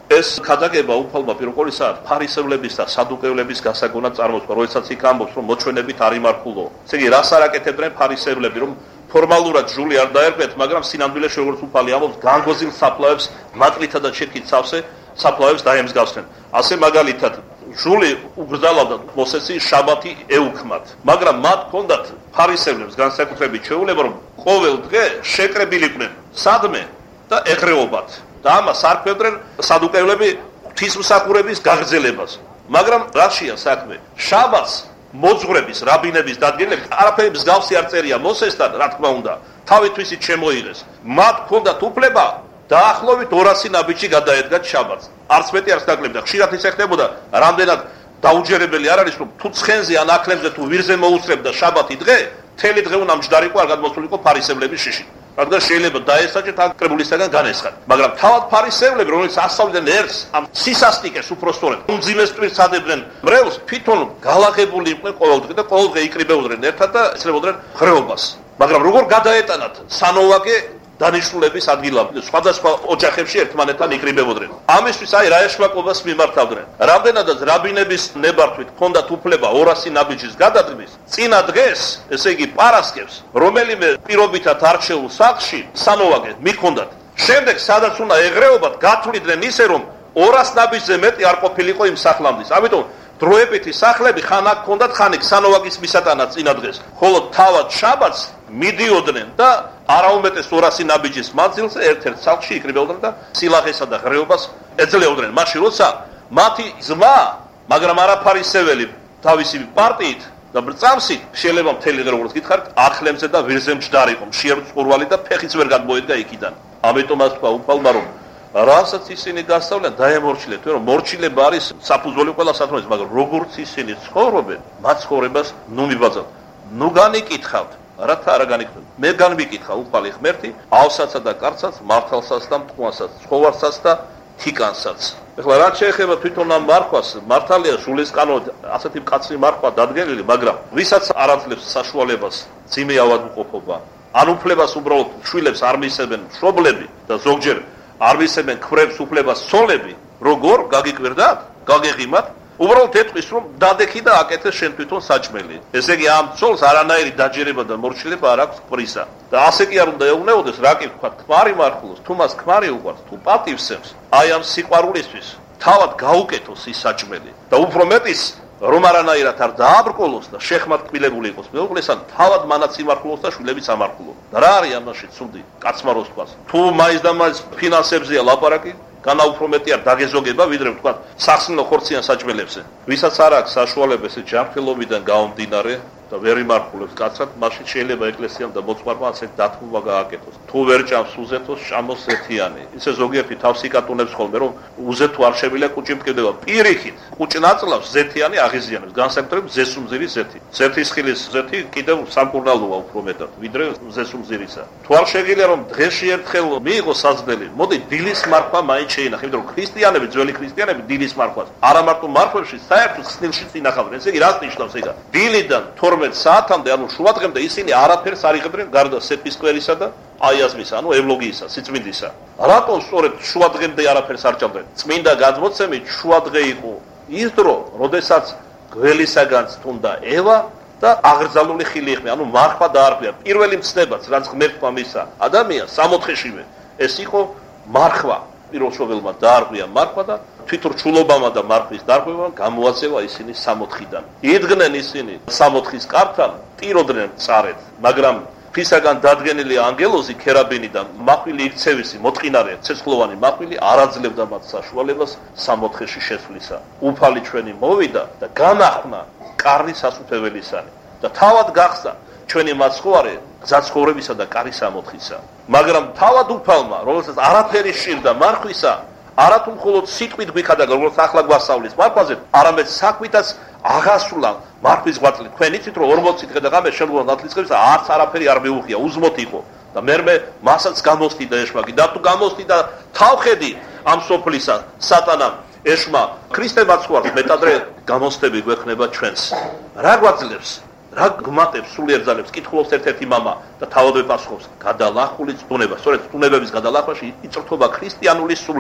ეს ქადაგება უფალმა პირველისა ფარისევლების და სადუკევლების გასაგონად წარმოთქვა, როდესაც იქ ამბობს, რომ მოჩვენებით არ იმართულო. ესე იგი, რას არ აკეთებდნენ ფარისევლები, რომ ფორმალურად ჯული არ დაერქვეთ, მაგრამ სინამდვილეში როგორც უფალი ამბობს, განგოზილ საფლავებს მატლითა და ჩირქით სავსე საფლავებს დაემსგავსდნენ. ასე მაგალითად ჯული უგრძალებდა მოსესის შაბათი ეუქმათ, მაგრამ მათ ჰქონდათ ფარისევლებს განსაკუთრებით შეუძლება, რომ ყოველ დღე შეკრებილიყვნენ სადმე და ეგრეობათ. და ამას არ ქმნიდნენ სადუკევლები ღვთისმსახურების გაგრძელებას. მაგრამ რაშია საქმე? შაბათს მოძღვრების, რაბინების დადგენილებით არაფერი მსგავსი არ წერია მოსესთან, რა თქმა უნდა, თავითვისით შემოიღეს. მათ ჰქონდათ უფლება დაახლოებით 200 ნაბიჯი გადაედგათ შაბათს. არც მეტი არც ნაკლები და ხშირად ისე ხდებოდა, რამდენად დაუჯერებელი არ არის, რომ თუ ცხენზე ან ახლებზე თუ ვირზე მოუსწრებდა შაბათი დღე, მთელი დღე უნდა მჯდარიყო არ გადმოსულიყო ფარისევლების შიში. რადგან შეიძლება დაესაჯეთ ამ კრებულისაგან განესხათ. მაგრამ თავად ფარისევლები, რომლებიც ასწავლიდნენ ერთს ამ სისასტიკეს უпростоრად, უმძიმეს ტვირთს ადებდნენ მრევლს, თვითონ გალაღებული იყვნენ ყოველდღე და ყოველდღე იკრიბებოდნენ ერთად და ეცლებოდნენ ხრეობას. მაგრამ როგორ გადაეტანათ სანოვაგე დანიშნულების ადგილამდე, სხვადასხვა ოჯახებში ერთმანეთთან იკრიბებოდნენ. ამისთვის რა ეშმაკობას მიმართავდნენ. რამდენადაც რაბინების ნებართვით ჰქონდათ უფლება 200 ნაბიჯის გადადგმის, წინა დღეს, ესე იგი პარასკევს, რომელიმე პირობითად არჩეულ სახლში სანოვაგე მიჰქონდათ. შემდეგ სადაც უნდა ეგრეობათ, გათვლიდნენ ისე, რომ 200 ნაბიჯზე მეტი არ ყოფილიყო იმ სახლამდის. ამიტომ დროებითი სახლები ხან აქ ჰქონდათ, ხან იქ სანოვაგის მისატანად წინა დღეს. ხოლო თავად შაბათს მიდიოდნენ და არაუმეტეს 200 ნაბიჯის მანძილზე ერთ-ერთ სახლში იკრიბებოდნენ და სილაღესა და ღრეობას ეძლეოდნენ. მაშინ როცა მათი ძმა, მაგრამ არა ფარისეველი, თავისი პარტიით და ბრწამსით შეიძლება მთელი დღე როგორც გითხარით, ახლემზე და ვირზე მჯდარიყო, მშიერ წყურვალი და ფეხიც ვერ გადმოედგა იქიდან. ამიტომაც თქვა უფალმა, რომ რასაც ისინი გასწავლიან, დაემორჩილეთ, რომ მორჩილება არის საფუძველი ყველა საქმეების, მაგრამ როგორც ისინი ცხოვრობენ, მათ ცხოვრებას ნუ მიბაძავთ, ნუ განიკითხავთ. რათა არ განიკითხავთ. მე განვიკითხა უფალი ღმერთი, ავსაცსა და კარცაც, მართალსაც და მტყუანსაც, ცხოვარსაც და თიკანსაც. ეხლა რაც შეეხება თვითონ ამ მარხვას, მართალია სულის კანონით ასეთი მკაცრი მარხვა დადგენილი, მაგრამ ვისაც არ აძლევს საშუალებას ძიმე ავადმყოფობა, ან უფლებას უბრალოდ შვილებს არ მისცემენ მშობლები და ზოგჯერ არ მისცემენ ქვევრებს უფლებას ცოლები, როგორ გაგიკვირდათ, გაგეღიმათ, უბრალოდ ეთქვის, რომ დადექი და აკეთეს შენ თვითონ საჭმელი. ესე იგი ამ ცოლს არანაირი დაჯერება და მორჩილება არ აქვს კვრისა. და ასე კი არ უნდა ეუბნებოდეს, რა კი ვთქვა, ქმარი მარხულოს, თუ მას ქმარი უყვარს, თუ პატივსემს, აი ამ სიყვარულისთვის თავად გაუკეთოს ის საჭმელი. და უფრო მეტის რომ არანაირად არ დააბრკოლოს და შეხმად კბილებული იყოს მეუღლესთან, თავად მანაც იმარხულოს და შვილებიც ამარხულოს. და რა არის ამაში ცუდი? კაცმაროს თქვას. თუ მაინც და მაინც ფინანსებზეა ლაპარაკი, განა უფრო მეტი არ დაგეზოგება, ვიდრე ვთქვა სახსნილო ხორციან საჭმელებზე. ვისაც არ აქვს საშუალება ესე ჯანმრთელობიდან გამომდინარე და ვერ იმარხულებს კაცად, მაშინ შეიძლება ეკლესიამ და მოწყარმა ასეთ დათმობა გააკეთოს. თუ ვერ ჭამს უზეთოს, ჭამოს ზეთიანი. ისე ზოგიერთი თავს იკატუნებს ხოლმე, რომ უზეთო არ შემიძლია კუჭი მკიდება. პირიქით, კუჭი ნაწლავს ზეთიანი აღიზიანებს, განსაკუთრებით ზესუმზირის ზეთი. ზეთისხილის ზეთი კიდევ სამკურნალოა უფრო მეტად, ვიდრე ზესუმზირისა. თუ არ შეგიძლია რომ დღეში ერთხელ მიიღოს საზრდელი, მოდი დილის მარხვა მაინც შეინახე, იმიტომ რომ ქრისტიანები, ძველი ქრისტიანები დილის მარხვას არა მარტო მარხვებში, საერთოდ ხსნილშიც ინახავდნენ. ესე იგი რას ნიშნავს ეგა? დილიდან 12 საათამდე, ანუ შუადღემდე ისინი არაფერს არ იღებდნენ გარდა სეფისკვერისა და აიაზმისა, ანუ ევლოგიისა, სიწმინდისა. რატომ სწორედ შუადღემდე არაფერს არ ჭამდნენ? წმინდა გადმოცემით შუადღე იყო ის დრო, როდესაც გველისაგანც თუნდა ევა და აღრძალული ხილი იხმე, ანუ მარხვა დაარღვია. პირველი მცნებაც, რაც ღმერთმა მისცა ადამიანს 64-შივე, ეს იყო მარხვა. პირველშობილმა დაარღვია მარხვა და თვითრჩულობამა და მარხვის დარღვევამ გამოაწევა ისინი 64-დან. იდგნენ ისინი 64-ის კართან, ტიროდნენ წარეთ, მაგრამ ფისაგან დადგენილი ანგელოზი ქერაბინიდან მახვილი იქცევისი, მოტყინარე, ცეცხლოვანი მახვილი არ აძლევდა მათ საშუალებას 64-ში შესვლისა. უფალი ჩვენი მოვიდა და განახნა კარის სასუფეველისანი და თავად გახსნა ჩვენი მაცხოვარი გზაცხოვრებისა და კარის ამოთხისა. მაგრამ თავად უფალმა, რომელსაც არაფერი სჭირდა მარხვისა, არათუ მხოლოდ სიტყვით გვიქადაგა, როგორც ახლა გვასწავლის მარხვაზე, არამედ საქმითაც აღასრულა მარხვის ღვაწლი. თქვენ იცით რომ 40 დღე და ღამე შემდგომ ნათლისღებს არც არაფერი არ მეუღია, უზმოთ იყო და მერმე მასაც გამოსტიდა ეშმაკი და თუ გამოსტიდა თავხედი ამ სოფლისა სატანამ ეშმა ქრისტე მაცხოვარს მეტადრე გამოსტები გვექნება ჩვენს. რა გვაძლევს? რა გმატებს სულიერ ძალებს? კითხულობს ერთ-ერთი მამა და თავადვე პასუხობს: გადალახული წუნება. სწორედ წუნებების გადალახვაში იწრთობა ქრისტიანული სული.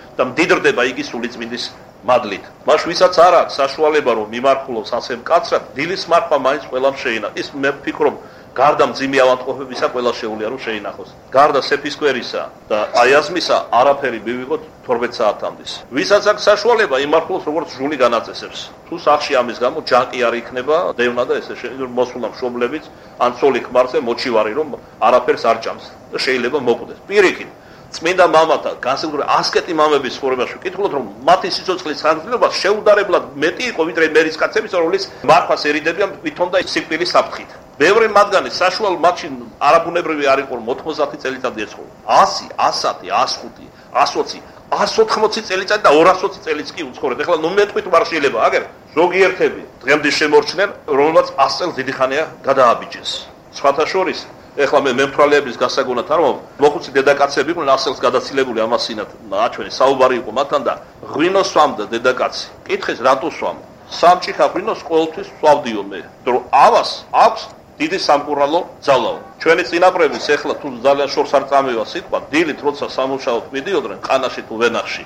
და მდიდრდება იგი სულიწმინდის მადლით. მას ვისაც არ აქვს საშუალება რომ მიმართულოს ასე მკაცრად, დილის მარხვა მაინც ყველამ შეინახოს. ის მე ვფიქრობ გარდა მძიმე ავადმყოფობისა ყველა შეუძლია რომ შეინახოს. გარდა სეფისკვერისა და აიაზმისა არაფერი მივიღოთ 12 საათამდის. ვისაც აქვს საშუალება იმართულოს როგორც ჟული განაწესებს. თუ სახში ამის გამო ჯანკი არ იქნება, დევნა და ესე მოსულა მშობლებიც ან ცოლი ქმარზე მოჩივარი რომ არაფერს არ ჭამს და შეიძლება მოკვდეს. პირიქით წმინდა მამათა განსაკუთრებით ასკეტი მამების ცხოვრებაში ვკითხულობთ რომ მათი სიცოცხლის ხანგრძლივობა შეუდარებლად მეტი იყო ვიდრე მერისკაცების რომლის მარხვას ერიდებიან თვითონ და სიკვდილის საფრთხით. ბევრი მათგანი საშუალო მათში არაბუნებრივი არ იყო 90 წელიწადი ეცხოვრა. 100, 110, 105, 120, 180 წელიწადი და 220 წელიც კი უცხოვრეთ. ეხლა ნუ მეტყვით არ შეიძლება, აგერ ზოგიერთები დღემდე შემორჩნენ, რომელმაც 100 წელს დიდი ხანია გადააბიჯეს. სხვათა შორის ეხლა მე მემთვალეების გასაგონად არ მოხუცი დედაკაცები იყვნენ 100 წელს გადაცილებული ამასინათ აჩვენე საუბარი იყო მათთან და ღვინოს სვამდა დედაკაცი. კითხეს რატო სვამდა? სამჭიქა ღვინოს ყოველთვის სვავდიო მე. რომ ავას აქვს დიდი სამკურნალო ძალაო. ჩვენი წინაპრების ეხლა თუ ძალიან შორს არ წამევა სიტყვა, დილით როცა სამუშაოდ მიდიოდნენ ყანაში თუ ვენახში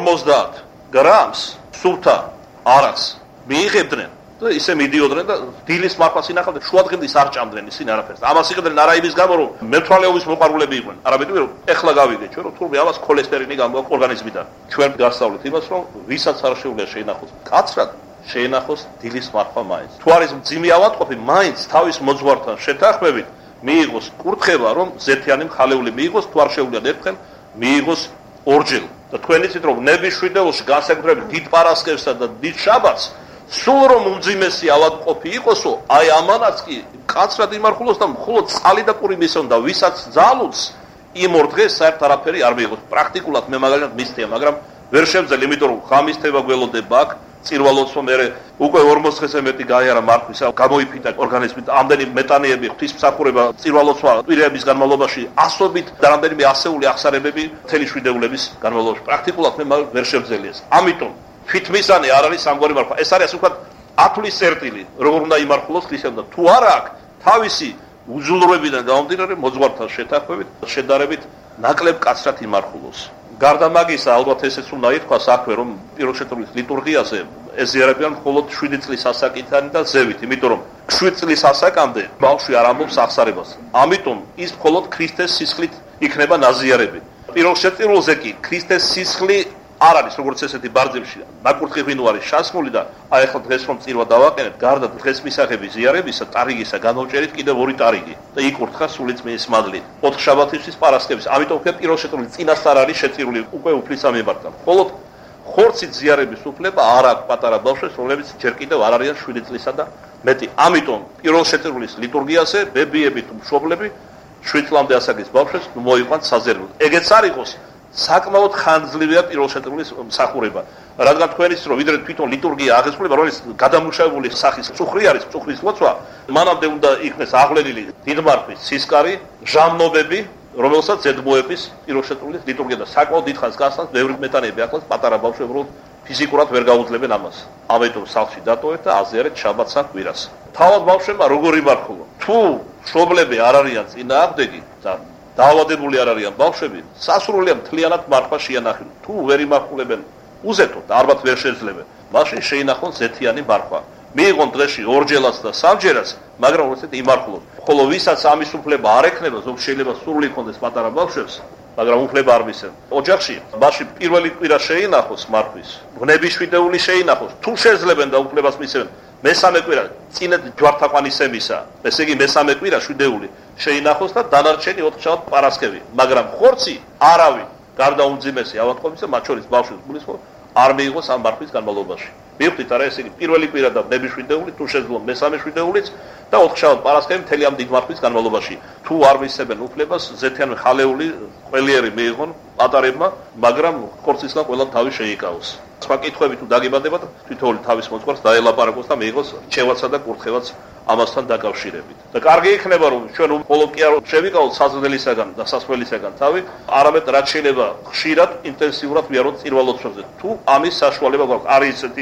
50 გრამს სუფთა არას მიიღებდნენ და ისე მიდიოდნენ და დილის მარხვას ინახავდნენ, შუადღემდის არ ჭამდნენ ისინი არაფერს. ამას იყენდნენ არა იმის გამო რომ მემთვალეობის მოყვარულები იყვნენ, არამედ რომ ეხლა გავიგეთ ჩვენ რომ თურმე ამას ქოლესტერინი გამოაქვს ორგანიზმიდან. ჩვენ გასწავლეთ იმას რომ ვისაც არ შეუძლია შეინახოს კაცრად შეინახოს დილის მარხვა მაინც. თუ არის მძიმე ავადმყოფი, მაინც თავის მოძღვართან შეთანხმებით მიიღოს კურთხევა, რომ ზეთიანი მხალეული მიიღოს, თუ არ შეუძლია ერთხელ მიიღოს ორჯერ. და თქვენ იცით რომ ნების შვიდეულში განსაკუთრებით დიდ პარასკევსა და დიდ შაბათს სულ რომ უმძიმესი ავადმყოფი იყოსო, აი ამანაც კი კაცრად იმართულოს და მხოლოდ წყალი და პური მისონდა, ვისაც ძალუც იმ ორ დღეს საერთოდ არაფერი არ მიიღოს. პრაქტიკულად მე მაგალითად მისთია, მაგრამ ვერ შევძელ, იმიტომ რომ ღამისთება გველოდება აქ წირვალოცო მე უკვე 40 დღეზე მეტი გაიარა მარხვისა, გამოიფიტა ორგანიზმით ამდენი მეტანიები ღვთისმსახურება წირვალოცვა პირების განმავლობაში ასობით და რამდენიმე ასეული აღსარებები მთელი შვიდეულების განმავლობაში. პრაქტიკულად მე ვერ შევძელიეს. ამიტომ თვითმისანი არ არის ამგვარი მარხვა. ეს არის ასე ვთქვათ ათვლის წერტილი, როგორ უნდა იმართულოს ღვთისმსახურება. თუ არ აქვს თავისი უძულრებიდან გამომდინარე მოძღვართან შეთანხმებით, შედარებით ნაკლებ კაცრად იმართულოს. გარდა მაგისა, ალბათ ესეც უნდა ითქვას აქვე, რომ პიროშეტროვის ლიტურგიაზე ეზიარებიან მხოლოდ 7 წლის ასაკიდან და ზევით, იმიტომ რომ 7 წლის ასაკამდე ბავშვი არ ამბობს აღსარებას. ამიტომ ის მხოლოდ ქრისტეს სისხლით იქნება ნაზიარები. პიროშეტროვილზე კი ქრისტეს სისხლი არ არის, როგორც ესეთი ბარძიმში. ნაკურთხი ღვინო არის შასმული და აი ახლა დღეს რომ წირვა დავაყენებთ, გარდა დღეს მისაღები ზიარებისა, ტარიგისა განოვჭერით კიდევ 2 ტარიგი და იკურთხა სულიწმინდის მადლით. 4 შაბათისთვის პარასკევის. ამიტომ ვქებ პიროშეტროვის წინასწარ არის შეწირული უკვე უფლისა მიმართა. მხოლოდ ხორცით ზიარების უფლება არ აქვს პატარა ბავშვებს, რომლებიც ჯერ კიდევ არ არიან 7 წლისა და მეტი. ამიტომ პიროშეტროვის ლიტურგიაზე ბებიები თუ მშობლები 7 წლამდე ასაკის ბავშვებს მოიყვანთ საზერმოდ. ეგეც არ იყოს საკმაოდ ხანძლივია პიროშეტროვის მსახურება. რადგან თქვენ იცით რომ ვიდრე თვითონ ლიტურგია აღესრულება, რომელიც გადამუშავებული სახის წუხრი არის, წუხრის ლოცვა, მანამდე უნდა იქნეს აღვლენილი დიდმარხვის სისკარი, ჟამნობები, რომელსაც ზედმოების პიროშეტროვის ლიტურგია და საკმაოდ დიდხანს გასცანს, ბევრი მეტანიები ახლავს პატარა ბავშვები, რომ ფიზიკურად ვერ გაუძლებენ ამას. ამიტომ სახლში დატოვეთ და აზიარეთ შაბათს ან კვირას. თავად ბავშვებმა როგორ იმართულონ? თუ მშობლები არ არიან წინააღმდეგი და დაავადებული არ არიან ბავშვები, სასურველია მთლიანად მარხვა შეანახონ. თუ ვერ იმართულებენ უზეთოდ, ალბათ ვერ შეძლებენ, მაშინ შეინახონ ზეთიანი მარხვა. მიიღონ დღეში ორჯერაც და სამჯერაც, მაგრამ უცეთ იმართულონ. ხოლო ვისაც ამის უფლება არ ექნება, ზოგ შეიძლება სურვილი ჰქონდეს პატარა ბავშვებს, მაგრამ უფლება არ მისცემ. ოჯახში მაშინ პირველი კვირა შეინახოს მარხვის, ბნების შვიდეული შეინახოს, თუ შეძლებენ და უფლებას მისცემენ. მესამე კვირა წინა ჯვართაყვანისემისა, ესე იგი მესამე კვირა შვიდეული შეინახოს და დანარჩენი 4 შაბათ პარასკევი, მაგრამ ხორცი არავინ გარდა უმძიმესი ავადმყოფისა, მათ შორის ბავშვის გულისხმობ არ მიიღოს ამ მარხვის განმავლობაში. მივხვდით არა, ესე იგი პირველი კვირა და ბნების შვიდეული, თუ შეძლო მესამე შვიდეულიც და 4 შაბათ პარასკევი მთელი ამ დიდ მარხვის განმავლობაში. თუ არ მისცემენ უფლებას, ზეთიანი ხალეული ყველიერი მიიღონ პატარებმა, მაგრამ ხორცისგან ყველა თავი შეიკავოს. სხვა კითხვები თუ დაგებადებათ, თითოეული თავის მოძღვარს დაელაპარაკოს და მიიღოს რჩევაცა და კურთხევაც ამასთან დაკავშირებით. და კარგი იქნება რომ ჩვენ მხოლოდ კი არ შევიკავოთ საზრდელისაგან და სასმელისაგან თავი, არამედ რაც შეიძლება ხშირად ინტენსიურად ვიაროთ წირვალოცვებზე. თუ ამის საშუალება გვაქვს, არის ესეთი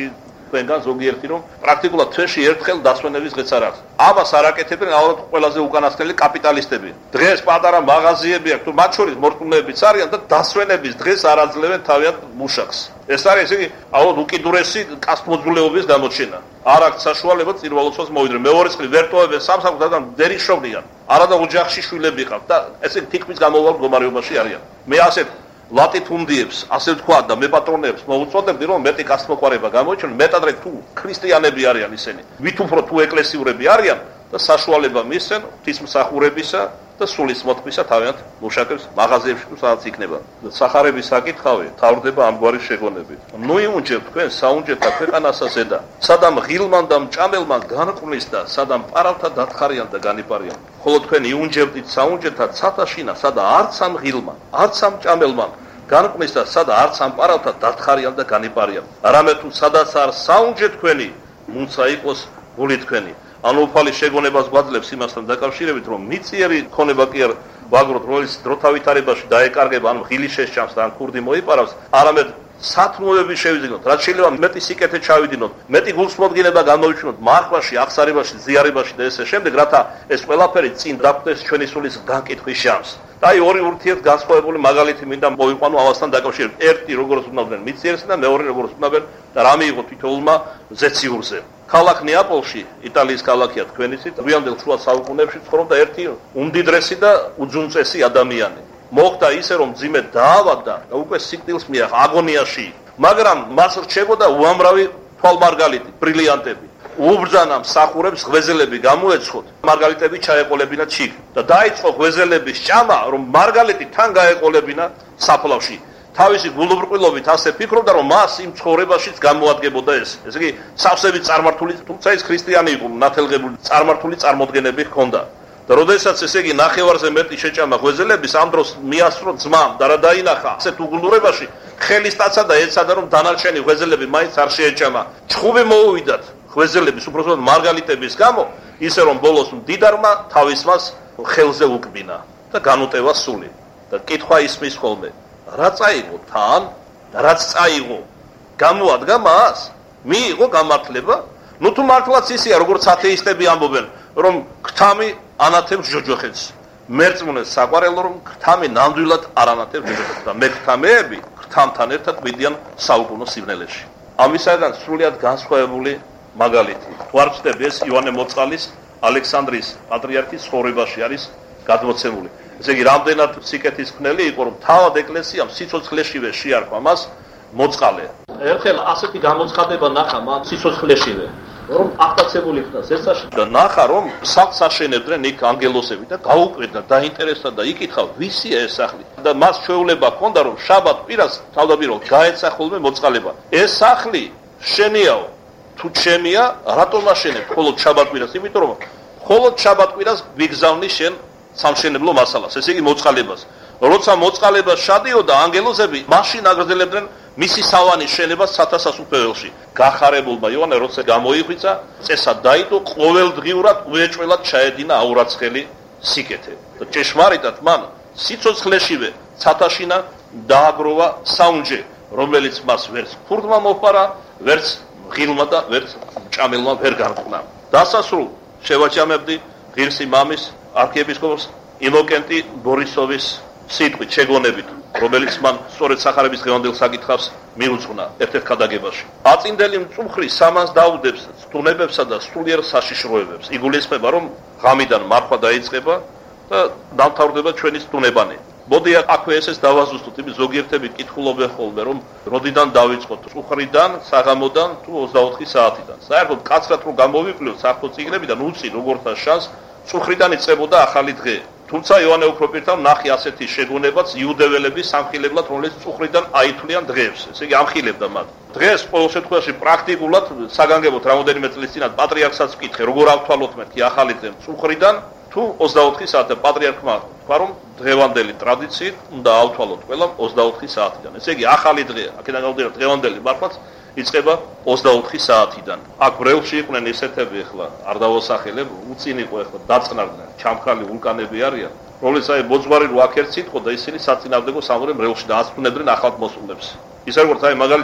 თქვენგან ზოგიერთი რომ პრაქტიკულად თვეში ერთხელ დასვენების დღეც არ აქვს. ამას არ აკეთებენ ალბათ ყველაზე უკანასკნელი კაპიტალისტები. დღეს პატარა მაღაზიები აქვს, თუ მათ შორის მორწმუნეებიც არიან და დასვენების დღეს არ აძლევენ თავიანთ მუშაკს. ეს არის ესე იგი ალბათ უკიდურესი კასტმოძულეობის გამოჩენა. არ აქვს საშუალება წირვალოცვას მოვიდრე. მეორე წელი ვერ ტოვებენ სამსახურს და დერიშოვნიან. არადა ოჯახში შვილები ყავთ და ესე თითქმის გამოვალ მდგომარეობაში არიან. მე ასე ლატიფუნდიებს, ასე ვთქვა და მეპატრონეებს მოუწოდებდი რომ მეტი კასტმოყვარება გამოიჩინონ, მეტადრე თუ ქრისტიანები არიან ისინი. ვით უფრო თუ ეკლესიურები არიან და საშუალება მისცენ ღვთისმსახურებისა და სულის მოთქმისა თავიანთ მუშაკებს მაღაზიებში თუ სადაც იქნება. სახარების საკითხავი თავდება ამგვარი შეგონებით. ნუ იუნჯებ თქვენ საუნჯეთა ქვეყანასა ზედა, სადამ ღილმან და მჭამელმან განყმის და სადამ პარავთა დათხარიან და განიპარიან. ხოლო თქვენ იუნჯებდით საუნჯეთა ცათაშინა, სადა არც ამ ღილმან, არც ამ მჭამელმან განყმის და სადა არც ამ პარავთა დათხარიან და განიპარიან. არამედ თუ სადაც არ საუნჯე თქვენი, მუნცა იყოს გული თქვენი. ანუ უფალი შეგონებას გვაძლევს იმასთან დაკავშირებით, რომ მიწიერი ქონება კი არ ვაგროთ, რომელიც დროთა ვითარებაში დაეკარგება, ანუ ღილი შესჭამს და ან ქურდი მოიპარავს, არამედ სათნოები შევიძინოთ, რაც შეიძლება მეტი სიკეთე ჩავიდინოთ, მეტი გულსმოდგინება გამოვიჩინოთ მარხვაში, აღსარებაში, ზიარებაში და ესე შემდეგ, რათა ეს ყველაფერი წინ დაგვდეს ჩვენი სულის განკითხვის ჟამს. და აი ორი ურთიერთგანსხვავებული მაგალითი მინდა მოვიყვანო ამასთან დაკავშირებით. ერთი როგორც უნდადნენ მიწიერს და მეორე როგორც უნდადნენ და რა მიიღო თითოეულმა ზეციურზე. ქალაქ ნეაპოლში, იტალიის ქალაქია თქვენიცით, გვიანდელ შუა საუკუნეებში ცხოვრობდა ერთი უმდიდრესი და უძუნწესი ადამიანი. მოხდა ისე რომ ძიმე დაავადდა და უკვე სიკვდილს მიაღწია აგონიაში, მაგრამ მას რჩებოდა უამრავი თვალმარგალიტი, ბრილიანტები. უბრძანა მსახურებს ღვეზელები გამოეცხოთ, მარგალიტები ჩაეყოლებინა ჩიგ და დაიწყო ღვეზელების ჭამა, რომ მარგალიტი თან გაეყოლებინა საფლავში. თავისი გულუბრყვილობით ასე ფიქრობდა, რომ მას იმ ცხოვრებაშიც გამოადგებოდა ეს. ესე იგი, სავსებით წარმართული, თუმცა ის ქრისტიანი იყო, ნათელღებული წარმართული წარმოდგენები ჰქონდა. და როდესაც ესე იგი ნახევარზე მეტი შეჭამა ღვეზელების, ამ დროს მიასწრო ძმამ და რა დაინახა ასეთ უგულურებაში, ხელისტაცა და ეცადა რომ დანარჩენი ღვეზელები მაინც არ შეეჭამა. ჩხუბი მოუვიდათ ღვეზელების, უბრალოდ მარგალიტების გამო, ისე რომ ბოლოს მდიდარმა თავის მას ხელზე უკბინა და განუტევა სული. და კითხვა ისმის ხოლმე, რა წაიღო თან და რაც წაიღო გამოადგა მას? მიიღო გამართლება? ნუ თუ მართლაც ისია, როგორც ათეისტები ამბობენ, რომ ქთამი ანათებს ჯოჯოხეთს. მერწმუნეს საყვარელო, რომ ქთამი ნამდვილად არ ანათებს ჯოჯოხეთს და მე ქთამეები ქთამთან ერთად მიდიან საუკუნო სიბნელეში. ამისაგან სრულიად განსხვავებული მაგალითი. თუ არ ვწდები, ეს იოანე მოწყალის ალექსანდრიის პატრიარქის ცხოვრებაში არის გადმოცემული. ესე იგი, რამდენად სიკეთის მქნელი იყო, რომ თავად ეკლესიამ სიცოცხლეშივე შეარქვა მას მოწყალე. ერთხელ ასეთი გამოცხადება ნახა მან სიცოცხლეშივე, რომ აღტაცებული ხდა ზესაში და ნახა, რომ სახლს აშენებდნენ იქ ანგელოსები და გაუკვირდა, დაინტერესდა და იკითხა, ვისია ეს სახლი. და მას ჩვეულება ჰქონდა, რომ შაბათ კვირას თავდაპირველად გაეცა ხოლმე მოწყალება. ეს სახლი შენიაო, თუ ჩემია, რატომ აშენებ მხოლოდ შაბათ კვირას? იმიტომ რომ მხოლოდ შაბათ კვირას გვიგზავნი შენ სამშენებლო მასალას, ესე იგი მოწყალებას. როცა მოწყალება შადიოდა, ანგელოზები მაშინ აგრძელებდნენ მისი სავანის შენებას სათავსასუფეველში. გახარებულმა იოანე როცა გამოიღვიძა, წესად დაიდო, ყოველდღიურად უეჭველად ჩაედინა აურაცხელი სიკეთე. და ჭეშმარიტად მან სიცოცხლეშივე ცათაშინა დააგროვა საუნჯე, რომელიც მას ვერც ქურდმა მოფარა, ვერც ღილმა და ვერც მჭამელმა ვერ განყნა. დასასრულ შევაჭამებდი ღირსი მამის არქიეპისკოპოს ილოკენტი ბორისოვის სიტყვით, შეგონებით, რომელიც მან სწორედ სახარების დღევანდელ საკითხავს მიუძღვნა ერთ-ერთ ქადაგებაში. აწინდელი მწუხრი სამას დაუდებს სტუნებებსა და სულიერ საშიშროებებს. იგულისხმება, რომ ღამიდან მარხვა დაიწყება და დამთავრდება ჩვენი სტუნებანი. მოდი აქვე ესეც დავაზუსტოთ, იმის ზოგიერთები კითხულობენ ხოლმე, რომ როდიდან დავიწყოთ, მწუხრიდან, საღამოდან თუ 24 საათიდან. საერთოდ კაცრად რომ გამოვიკვლიოთ საერთო წიგნებიდან, უცი როგორთა შანს მწუხრიდან იწყებოდა ახალი დღე. თუმცა იოანე უხროპირთან ნახი ასეთი შეგონებაც იუდეველების სამხილებლად, რომელიც მწუხრიდან აითვლიან დღეებს. ესე იგი ამხილებდა მათ. დღეს ყოველ შემთხვევაში პრაქტიკულად საგანგებოდ რამოდენიმე წლის წინათ პატრიარქსაც ვკითხე, როგორ ავთვალოთ მეთქი ახალი დღე მწუხრიდან თუ 24 საათი. პატრიარქმა თქვა, რომ დღევანდელი ტრადიციით უნდა ავთვალოთ ყველამ 24 საათიდან. ესე იგი ახალი დღე, აქედან გამომდინარე დღევანდელი მარხვაც იწყება 24 საათიდან. აქ ბრელში იყვნენ ისეთები, ახლა არ დავოსახელებ, უწინ იყო ახლა დაწყნარდნენ, ჩამქრალი ვულკანები არიან, რომელიც აი მოძღვარი რო აქ ერთ სიტყვა და ისინი საწინააღმდეგო სამურე ბრელში და აცნებდნენ ახალ მოსულებს. ისე როგორც აი მაგალითად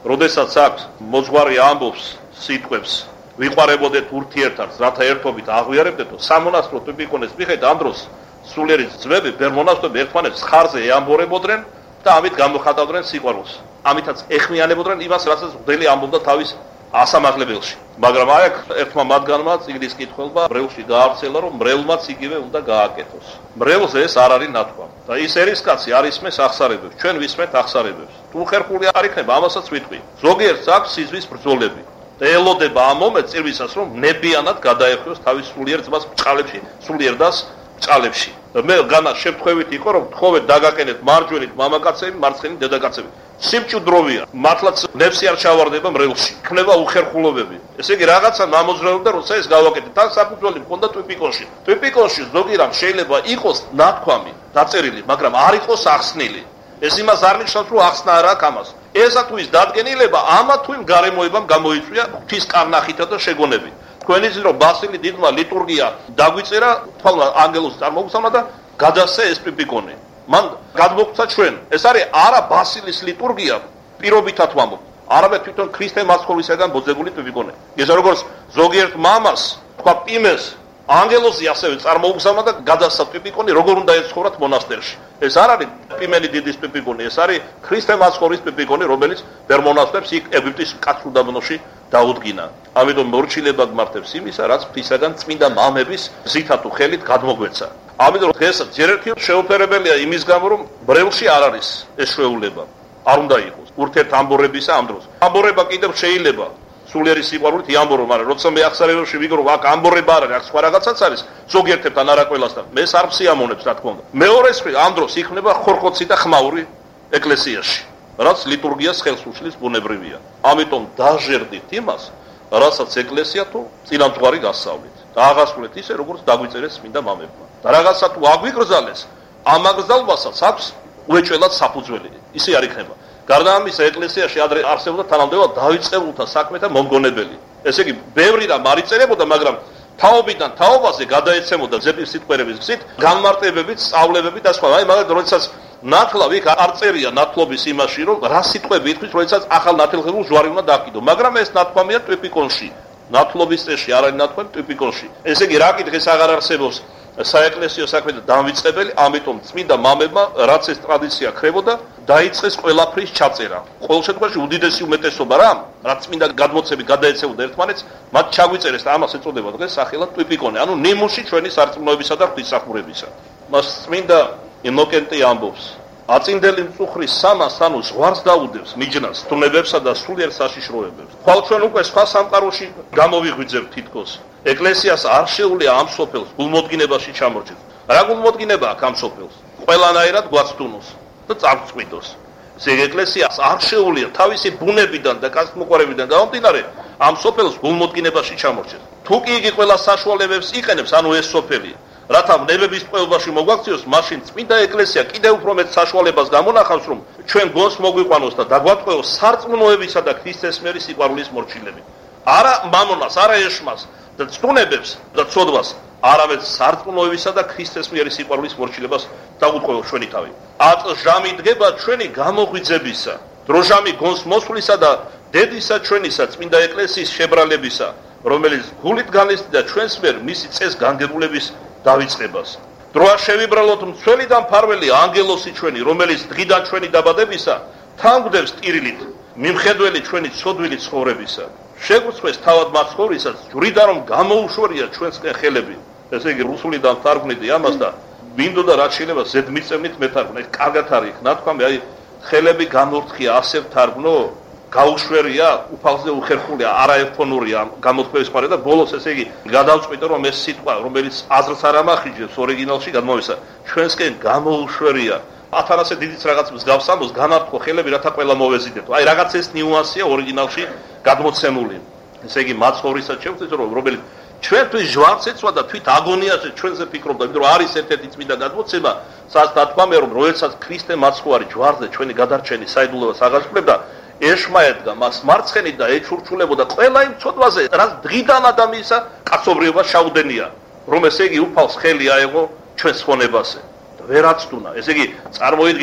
როდესაც აქვს მოძღვარი ამბობს სიტყვებს ვიყარებოდეთ ურთიერთად, რათა ერთობით აღვიარებდეთო, სამონასტრო ტიპიკონეს მიხედვით ამ დროს სულიერი ძმები, ბერმონასტრები ერთმანეთს ხარზე ეამბორებოდნენ და ამით გამოხატავდნენ სიყვარულს. ამითაც ეხმიანებოდნენ იმას, რასაც მღვდელი ამბობდა თავის ასამაღლებელში. მაგრამ აი აქ ერთმა მათგანმა წიგნის კითხველმა მრევლში გაავრცელა, რომ მრევლმაც იგივე უნდა გააკეთოს. მრევლზე ეს არ არის ნათქვამი. და ის ერისკაცი არ ისმეს აღსარებებს, ჩვენ ვისმენთ აღსარებებს. თუ ხერხული არ იქნება, ამასაც ვიტყვი. ზოგიერთს აქვს სიზმრის ბრძოლები. და ელოდება ამ მომენტს წირვისას, რომ ნებიანად გადაეხვიოს თავის სულიერ ძმას ბჭყალებში, სულიერ დას ბჭყალებში. მე განა შემთხვევით იყო, რომ თხოვეთ დაგაკენეთ მარჯვენით მამაკაცები, მარცხენით დედაკაცები. სიმჭუდროვია, მართლაც ნებსი არ ჩავარდება მრევლში. იქნება უხერხულობები. ესე იგი რაღაცა მამოძრავებდა, როცა ეს გავაკეთეთ. თან საფუძველი მქონდა ტვიპიკონში. ტვიპიკონში ზოგი რამ შეიძლება იყოს ნათქვამი, დაწერილი, მაგრამ არ იყოს ახსნილი. ეს იმას არ ნიშნავს, რომ ახსნა არ აქვს ამას. ესა თუ ის დადგენილება, ამა თუ იმ გარემოებამ გამოიწვია ღვთის კარნახითა და შეგონებით. თქვენ იცით, რომ ბასილი დიდმა ლიტურგია დაგვიწერა, თვალა ანგელოზი წარმოგუსავნა და გადასცა ეს ტვიპიკონი. მან გადმოგცა ჩვენ. ეს არის არა ბასილის ლიტურგია, პირობითად ვამბობ. არამედ თვითონ ქრისტე მაცხოვრისაგან მოძებული ტვიპიკონი. ეს როგორც ზოგიერთ მამას, თქვა პიმეს, ანგელოზი ასევე წარმოუგზავნა და გადასცა ტვიპიკონი, როგორ უნდა ეცხოვრათ მონასტერში. ეს არ არის პიმენი დიდის ტვიპიკონი, ეს არის ქრისტე მაცხოვრის ტვიპიკონი, რომელიც ბერმონასტერს იქ ეგვიპტის კაცურ უდაბნოში დაუდგინა. ამიტომ მორჩილება გმართებს იმისა, რაც ღვთისაგან წმინდა მამების ზითა თუ ხელით გადმოგვეცა. ამიტომ დღეს ჯერ ერთი შეუფერებელია იმის გამო, რომ მრევლში არ არის ეს შეეულება. არ უნდა იყოს ურთიერთ ამბორებისა ამ დროს. ამბორება კიდევ შეიძლება სულიერი სიყვარულით იამბორო, მაგრამ როცა მე ახსარებებში ვიგრო, აქ ამბორება არ არის, აქ სხვა რაღაცაც არის, ზოგიერთებთან არა ყველასთან. მე არ მსიამოვნებს, რა თქმა უნდა. მეორე მხრივ ამ დროს იქნება ხორხოცი და ხმაური ეკლესიაში, რაც ლიტურგიას ხელს უშლის ბუნებრივია. ამიტომ დაჟერდით იმას, რასაც ეკლესია თუ წინამძღვარი გასავლით. და აღასრულეთ ისე, როგორც დაგვიწერეს წმინდა მამებმა. და რაღაცა თუ აგვიგრძალეს, ამ აგრძალვასაც აქვს უეჭველად საფუძველი. ისე არ იქნება. გარდა ამისა, ეკლესიაში ადრე არსებობდა თანამდებობად დავიწყებულთა საქმეთა მომგონებელი. ესე იგი, ბევრი რამ არ იწერებოდა, მაგრამ თაობიდან თაობაზე გადაეცემოდა ზეპირ სიტყვერების გზით, განმარტებებით, სწავლებებით და სხვა. აი, მაგალითად, როდესაც ნათლავი არ წერია ნათლობის იმაში, რომ რა სიტყვები ითქვის, როდესაც ახალ ნათელღებულ ჯვარი უნდა დაკიდო. მაგრამ ეს ნათქვამია ტვიპიკონში. ნათლობის წესში არ არის ნათქვამი ტვიპიკონში. ესე იგი, რა კითხვის აღარ არსებობს საეკლესიო საქმეთა დამვიწყებელი, ამიტომ წმინდა მამებმა, რაც ეს ტრადიცია ქრებოდა, დაიწყეს ყველაფრის ჩაწერა. ყოველ შემთხვევაში უდიდესი უმეტესობა რა, რაც წმინდა გადმოცემით გადაეცემოდა ერთმანეთს, მათ ჩაგვიწერეს და ამას ეწოდება დღეს სახელად ტვიპიკონი. ანუ ნიმუში ჩვენი სარწმუნოებისა და ღვთისმსახურებისა. მას წმინდა ინოკენტი ამბობს, აწინდელი მწუხრის სამას, ანუ ზღვარს დაუდევს მიჯნას, თუნებებსა და სულიერ საშიშროებებს. ხვალ ჩვენ უკვე სხვა სამყაროში გამოვიღვიძებთ თითქოს. ეკლესიას არ შეუძლია ამ სოფელს გულმოდგინებაში ჩამორჩეთ. რა გულმოდგინება აქვს ამ სოფელს? ყველანაირად გვაცდუნოს და წარწყვიტოს. ეს ეკლესიას არ შეუძლია თავისი ბუნებიდან და კაცმოყვარებიდან გამომდინარე ამ სოფელს გულმოდგინებაში ჩამორჩეთ. თუ კი იგი ყველა საშუალებებს იყენებს, ანუ ეს სოფელი, რათა ნებების ტყვეობაში მოგვაქციოს, მაშინ წმინდა ეკლესია კიდევ უფრო მეტ საშუალებას გამონახავს, რომ ჩვენ გონს მოგვიყვანოს და დაგვატყვეოს სარწმუნოებისა და ქრისტესმერი სიყვარულის მორჩილები. არა მამონას, არა ეშმას და წუნებებს და ცოდვას, არამედ სარწმუნოებისა და ქრისტესმიერი სიყვარულის მორჩილებას დაგვუტყვეოს ჩვენი თავი. აწჟამი დგება ჩვენი გამოღვიძებისა, დროჟამი გონს მოსვლისა და დედისა ჩვენისა წმინდა ეკლესიის შებრალებისა, რომელიც გულით განესტიდა ჩვენს მიერ მისი წეს განგებულების დავიწყებას. დროა შევიბრალოთ მცველი და მფარველი ანგელოსი ჩვენი, რომელიც დღიდან ჩვენი დაბადებისა თან გვდევს ტირილით, მიმხედველი ჩვენი ცოდვილი ცხოვრებისა. შეგვწყვეს თავად მაცხოვრისაც, ჯვრიდა რომ გამოუშვერია ჩვენსკენ ხელები. ესე იგი, რუსულიდან თარგმნიდი ამას და მინდოდა რაც შეიძლება ზედმიწევნით მეთარგმნო. ეს კარგად არის ნათქვამი, აი ხელები გამორთხია, ასე ვთარგმნო, გაუშვერია, უფალზე უხერხულია, არაერთფონურია გამოთქვევის მხარე და ბოლოს ესე იგი გადავწყვიტე რომ ეს სიტყვა, რომელიც აზრს არ ამახიჯებს, ორიგინალში გადმოვისა, ჩვენსკენ გამოუშვერია. ათანასე დიდიც რაღაც მსგავს ამბობს, განართხო ხელები, რათა ყველა მოვეზიდეთ. აი რაღაც ეს ნიუანსია ორიგინალში გადმოცემული. ესე იგი მაცხოვრისაც შევწეთ რომ რომელიც ჩვენთვის ჟვარს ეცვა და თვით აგონიაზე ჩვენზე ფიქრობდა, იმიტომ რომ არის ერთ-ერთი წმინდა გადმოცემა, სადაც დათქვამია რომ როდესაც ქრისტე მაცხოვარი ჟვარზე ჩვენი გადარჩენის საიდუმლოებას აღასრულებდა, ეშმა ედგა მას მარცხენით და ეჩურჩულებოდა ყველა იმ ცოდვაზე, რაც დღიდან ადამიანისა კაცობრიობა ჩაუდენია, რომ ესე იგი უფალს ხელი აეღო ჩვენს ხონებაზე და ვერ აცდუნა. ესე იგი წარმოიდგინეთ,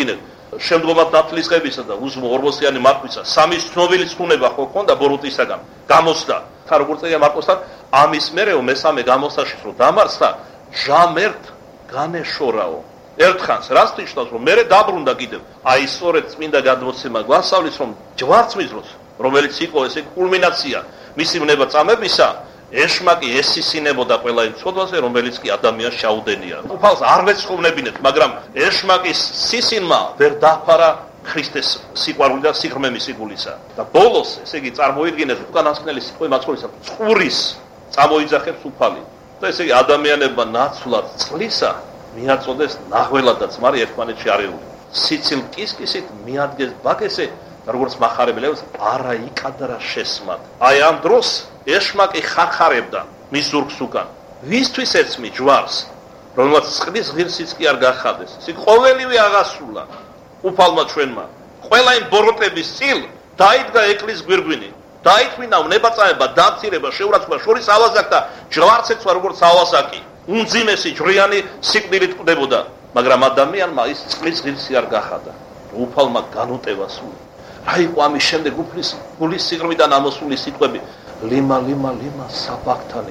შემდგომად ნათლისღებისა და უზმო 40-იანი მარხვისა სამის ცნობილი ცუნება ხო ქონდა ბოროტისაგან გამოსდა თა როგორ წერია მარკოსთან ამის მერეო მესამე გამოსაში რომ დამარცხდა ჟამერტ განეშორაო ერთხანს რას ნიშნავს რომ მერე დაბრუნდა კიდევ აი სწორედ წმინდა გადმოცემა გვასწავლის რომ ჯვარცმის დროს რომელიც იყო ესე კულმინაცია მისი მნება წამებისა ეშმაკი ესისინებოდა ყველა იმ ცოდვაზე რომელიც კი ადამიანს ჩაუდენია უფალს არ ვეცხოვნებინეთ მაგრამ ეშმაკის სისინმა ვერ დაფარა ქრისტეს სიყვარული და სიღრმე მისი გულისა და ბოლოს ესე იგი წარმოიდგინეთ უკანასკნელი სიტყვა მაცხოვრისა წყურის წამოიძახებს უფალი და ესე იგი ადამიანებმა ნაცვლად წყლისა მიაწოდეს ნახველადაც მარი ერთმანეთში არეული სიცილ კისკისით მიადგეს ბაგესე და როგორც მახარებელებს არა იკადრა შესმად აი ამ დროს ეშმაკი ხარხარებდა მის ზურგს უკან ვისთვის ეცმი ჯვარს რომელსაც წყლის ღირსიც კი არ გახადეს ისე ყოველივე აღასრულა უფალმა ჩვენმა ყველა იმ ბოროტების წილ დაიდგა ეკვლის გვირგვინი დაითმინა ვნებაწამება დამცირება შეურაცხყოფა შორის ავაზაკდა ჯვარს ეცვა როგორც ავაზაკი უმძიმესი ჯვრიანი სიკვდილით კვდებოდა მაგრამ ადამიანმა ის წყლის ღირსი არ გახადა უფალმა განუტევა სული რა იყო ამის შემდეგ უფლის გულის სიღრმიდან ამოსული სიტყვები ლიმა ლიმა ლიმა საბაქთანი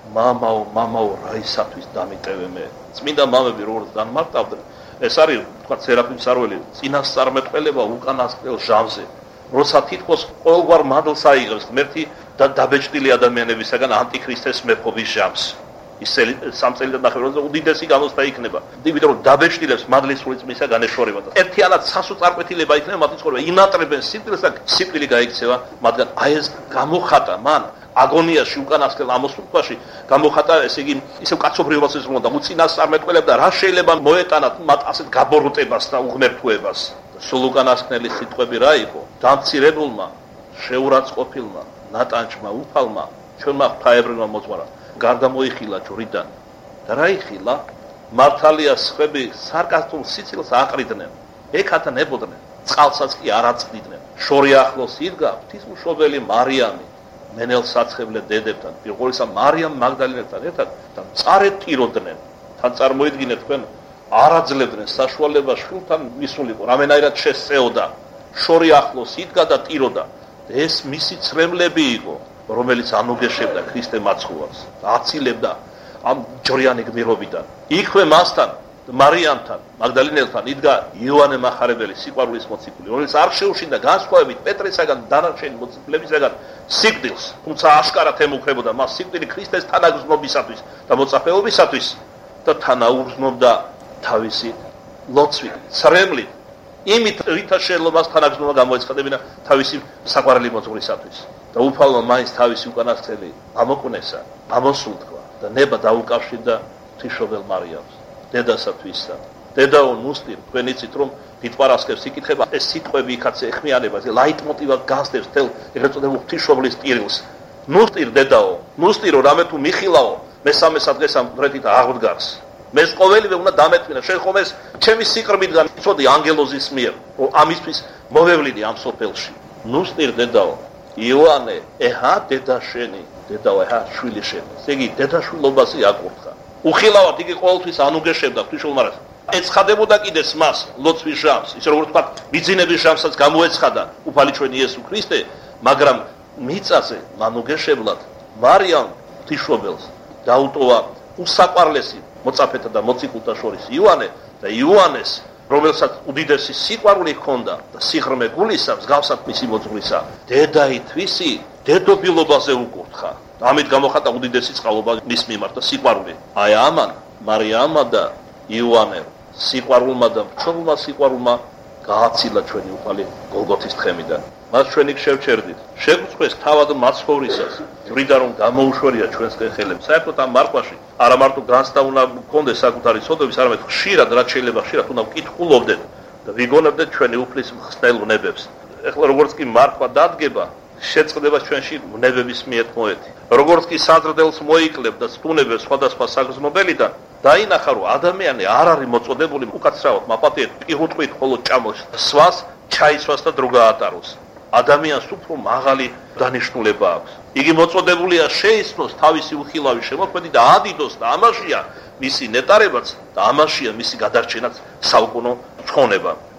მამაო რაისათვის დამიტევე მე წმინდა მამები როგორც განმარტავდნენ ეს არის თქვა სერაფიმ სარველი წინასწარმეტყველება უკანასკნელ ჟამზე როცა თითქოს ყოველგვარ მადლს აიღებს ღმერთი და დაბეჭდილი ადამიანებისაგან ანტიქრისტეს მეფობის ჟამს ის სამწელიდან ნახევრად უდიდესი გამოსთა იქნება იმიტომ რომ დაბეჭდილებს მადლის სულიწმისა განეშორება და ერთიანად სასოწარკვეთილება იქნება მათი ცხოვრება ინატრებენ სიკვდილს და სიკვდილი გაიქცევა მათგან აი ეს გამოხატა მან აგონიაში უკანასკნელ ამოსულობაში გამოხატა ესე იგი ისევ კაცობრიობას ეზრუნდა უწინასწარმეტყველებდა რა შეიძლება მოეტანათ მათ ასეთ გაბოროტებას და უღმერთოებას სულ უკანასკნელი სიტყვები რა იყო დამცირებულმა შეურაცხყოფილმა ნატანჭმა უფალმა ჩვენმა ღვთაებრმა მოძღვარმა გარდა მოიხილა ჯვრიდან და რა იხილა მართალია სხვები სარკასტულ სიცილს აყრიდნენ ეკათნებოდნენ წყალსაც კი არ აწვდიდნენ შორი ახლოს იდგა ღვთისმშობელი მარიამი მენელ საცხებლე დედებთან პირველისა მარიამ მაგდალინასთან ერთად და მწარედ ტიროდნენ თან წარმოიდგინეთ თქვენ არ აძლევდნენ საშუალებას შვილთან მისულიყო რამენაირად შესწეოდა შორი ახლოს იდგა და ტიროდა ეს მისი ცრემლები იყო რომელიც ანუგეშებდა ქრისტე მაცხოვარს და აცილებდა ამ ჯორიანი გმირობიდან იქვე მასთან მარიამთან მაგდალინელთან იდგა იოანე მახარებელი სიყვარულის მოციქული რომელიც არ შეუშინდა განსხვავებით პეტრესაგან დანარჩენი მოციქულებისაგან სიკვდილს თუმცა აშკარად ემუქრებოდა მას სიკვდილი ქრისტეს თანაგრძნობისათვის და მოწაფეობისათვის და თანაუგრძნობდა თავისი ლოცვით ცრემლით იმით რითაც შეიძლება მას თანაგრძნობა გამოეცხადებინა თავისი საყვარელი მოძღვრისათვის და უფალმა მაინც თავისი უკანასკნელი ამოკუნესა ამოსულთქვა და ნება დაუკავშირდა ღვთისმშობელ მარიამს დედასათვისთან დედაო ნუსტირ თქვენ იცით რომ დიდპარასკევს იკითხება ეს სიტყვები იქაც ეხმიანება ეს ლაიტმოტივად განსდევს თელ ეგრეთ წოდებულ ღვთისმშობლის ტირილს ნუსტირ დედაო ნუსტირო რამე თუ მიხილაო მესამე სადღეს ამ დრეთით აღდგარს მეს ყოველივე უნდა დამეთმინა შენ ხომ ეს ჩემი სიყრმიდან წოდი ანგელოზის მიერ რომ ამისთვის მოვევლინე ამ სოფელში ნუსტირ დედაო იოანე ეჰა დედა შენი დედაო ეჰა შვილი შენი ესე იგი დედაშვილობაზე აკურთხა უხილავად იგი ყოველთვის ანუგეშებდა ღვთისმშობელს ეცხადებოდა კიდეს მას ლოცვის ჟამს ისე როგორც თქვა მიძინების ჟამსაც გამოეცხადა უფალი ჩვენი იესო ქრისტე მაგრამ მიწაზე მანუგეშებლად მარიამ ღვთისმშობელს დაუტოვა უსაყვარლესი მოწაფეთა და მოციქულთა შორის იოანე და იოანეს რომელსაც უდიდესი სიყვარული ჰქონდა და სიღრმე გულისა მსგავსად მისი მოძღვრისა დედაითვისი დედობილობაზე უკურთხა ამით გამოხატა უდიდესი წყალობა მის მიმართ და სიყვარული აი ამან მარიამა და იოანე სიყვარულმა და მრჩევლმა სიყვარულმა გააცილა ჩვენი უფალი გოლგოთის თხემიდან მას ჩვენი შევჩერდით შეგვწყვეს თავად მაცხოვრისას ჯვრიდან რომ გამოუშვერია ჩვენსკენ ხელებს საერთოდ ამ მარყვაში არა მარტო განცდა უნდა გქონდეს საკუთარი ცოდვების არამედ ხშირად რაც შეიძლება ხშირად უნდა ვკითხულობდეთ და ვიგონებდეთ ჩვენი უფლის მხსნელ ვნებებს ეხლა როგორც კი მარხვა დადგება შეწყდება ჩვენში ვნებების მიერ მოეთი როგორც კი საზრდელს მოიკლებ და სტუნებს სხვადასხვა საგრძნობელიდან დაინახა რომ ადამიანი არ არის მოწოდებული უკაცრავად მაპატიეთ პიღუტყვით ხოლო ჭამოს სვას ჩაისვას და დრო გაატაროს ადამიანს უფრო მაღალი დანიშნულება აქვს იგი მოწოდებულია შეისწროს თავისი უხილავი შემოქმედი და ადიდოს და ამაშია მისი ნეტარებაც და ამაშია მისი გადარჩენაც საუკუნო ცხონება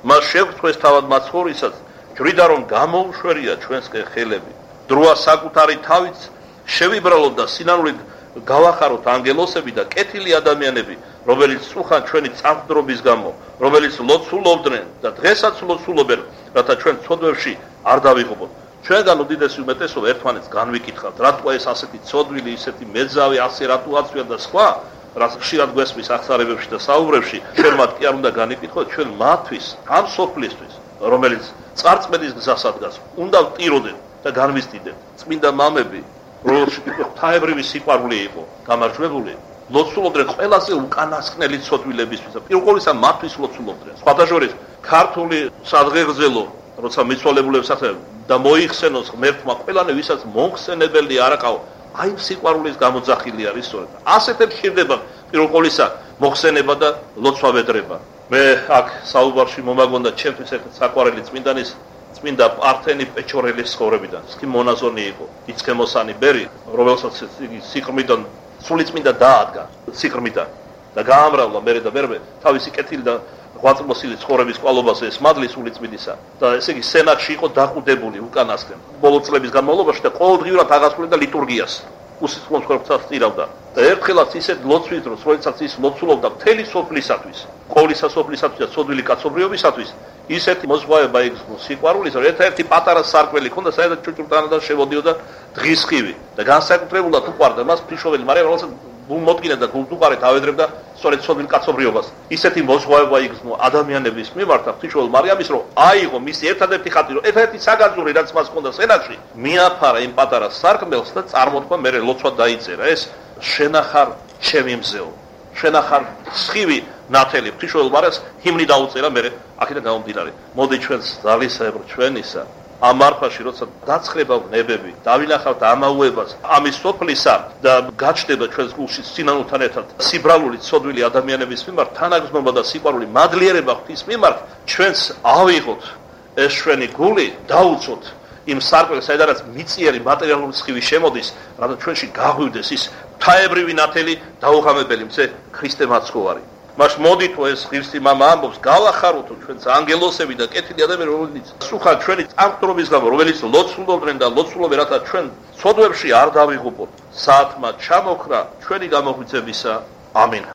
მას შევწყვეს თავად მაცხოვრისაც, ჯვრიდა რომ გამოუშვერია ჩვენსკენ ხელები. დროა საკუთარი თავით შევიბრალოთ და სინანულით გავახაროთ ანგელოსები და კეთილი ადამიანები, რომელიც წუხან ჩვენი წამსდრობის გამო, რომელიც ლოცულობდნენ და დღესაც ლოცულობენ, რათა ჩვენ ცოდვებში არ დავიღობოთ. ჩვენგან უდიდესი უმეტესობა ერთმანეთს განვიკითხავთ, რატო ეს ასეთი ცოდვილი, ისეთი მეძავი, ასე რატო აწვია და სხვა, რაც ხშირად გვესმის აღსარებებში და საუბრებში, ჩვენ მათ კი არ უნდა განიკითხოთ, ჩვენ მათთვის, ამ სოფლისთვის, რომელიც წარწმენის გზას ადგას, უნდა ვტიროდეთ და განვისტიდეთ. წმინდა მამები, რომელშიც ღვთაებრივი სიყვარული იყო გამარჯვებული, ლოცულობდნენ ყველაზე უკანასკნელი ცოდვილებისთვის და პირველ ყოვლისა მათთვის ლოცულობდნენ. სხვათა შორის ქართული სადღეგრძელო, როცა მიცვალებულებს ახსენებენ და მოიხსენოს ღმერთმა ყველანი, ვისაც მომხსენებელი არ აყავ, აი სიყვარულის გამოძახილი არის სწორედ. ასეთებს ხირდება პირველ ყოვლისა მოხსენება და ლოცვა ვედრება. მე აქ საუბარში მომაგონდა ჩემთვის ერთ საყვარელი წმინდანის წმინდა პართენი პეჩორელის ცხოვრებიდან. ის კი მონაზონი იყო, იცქემოსანი ბერი, რომელსაც იგი სიყრმიდან სულიწმინდა დაადგა სიყრმიდან და გაამრავლა მერე და მერე თავისი კეთილი და ღვაწლმოსილი ცხოვრების კვალობაზე ეს მადლი სულიწმინდისა და ესე იგი სენატში იყო დაყუდებული უკანასკნელ ბოლო წლების განმავლობაში და ყოველდღიურად აღასრულებდა ლიტურგიას. უსიტყვო მსხვერპლს ტირავდა და ერთხელაც ისეთ ლოცვით დროს, როდესაც ის ლოცულობდა მთელი სოფლისათვის, ყოვლისა სოფლისათვის და ცოდვილი კაცობრიობისათვის, ისეთი მოზღვავება იგრძნო სიყვარულის, რომ ერთ-ერთი პატარა სარკველი ჰქონდა, საერთოდ ჭუჭურთანადან შევოდიოდა დღის ხივი და განსაკუთრებულად უყვარდა მას ღვთისმშობელი მარიამ, რომელსაც გულმოდგინე და გულთუყარეთ ავედრებდა სწორედ ცოდვილ კაცობრიობას. ისეთი მოზღვავება იგრძნო ადამიანების მიმართ ღვთისმშობელ მარიამის, რომ აიღო მისი ერთადერთი ხატი, ერთადერთი საგანძური, რაც მას ჰქონდა სენატში, მიაფარა იმ პატარა სარკმელს და წარმოთქვა მერე ლოცვა დაიწერა. ეს შენახარ ჩემი მზეო, შენახარ სხივი ნათელი. ღვთისმშობელ მარიამს ჰიმნი დაუწერა მერე აქედან გამომდინარე. მოდი ჩვენს ძალისებრ ჩვენისა ამ მარხვაში, როცა დაცხრება ნებები, დავინახავთ ამაუებას ამის სოფლისა და გაჩნდება ჩვენს გულში სინანულთან ერთად სიბრალული ცოდვილი ადამიანების მიმართ, თანაგრძნობა და სიყვარული მადლიერება ღვთის მიმართ, ჩვენს ავიღოთ ეს ჩვენი გული, დაუწოთ იმ სარკმელს, საიდანაც მიწიერი მატერიალური სხივი შემოდის, რათა ჩვენში გაღვივდეს ის ღვთაებრივი ნათელი დაუღამებელი მზე ქრისტე მაცხოვარი. მას მოდითო ეს ღირსი მამა ამბობს, გავახაროთ ჩვენს ანგელოსები და კეთილი ადამიანები, რომელიც სუხან ჩვენი წამსდრობის გამო, რომელიც ლოცულობდნენ და ლოცულობენ, რათა ჩვენ ცოდვებში არ დავიღუპოთ. საათმა ჩამოხრა ჩვენი გამოღვიძებისა. ამინ.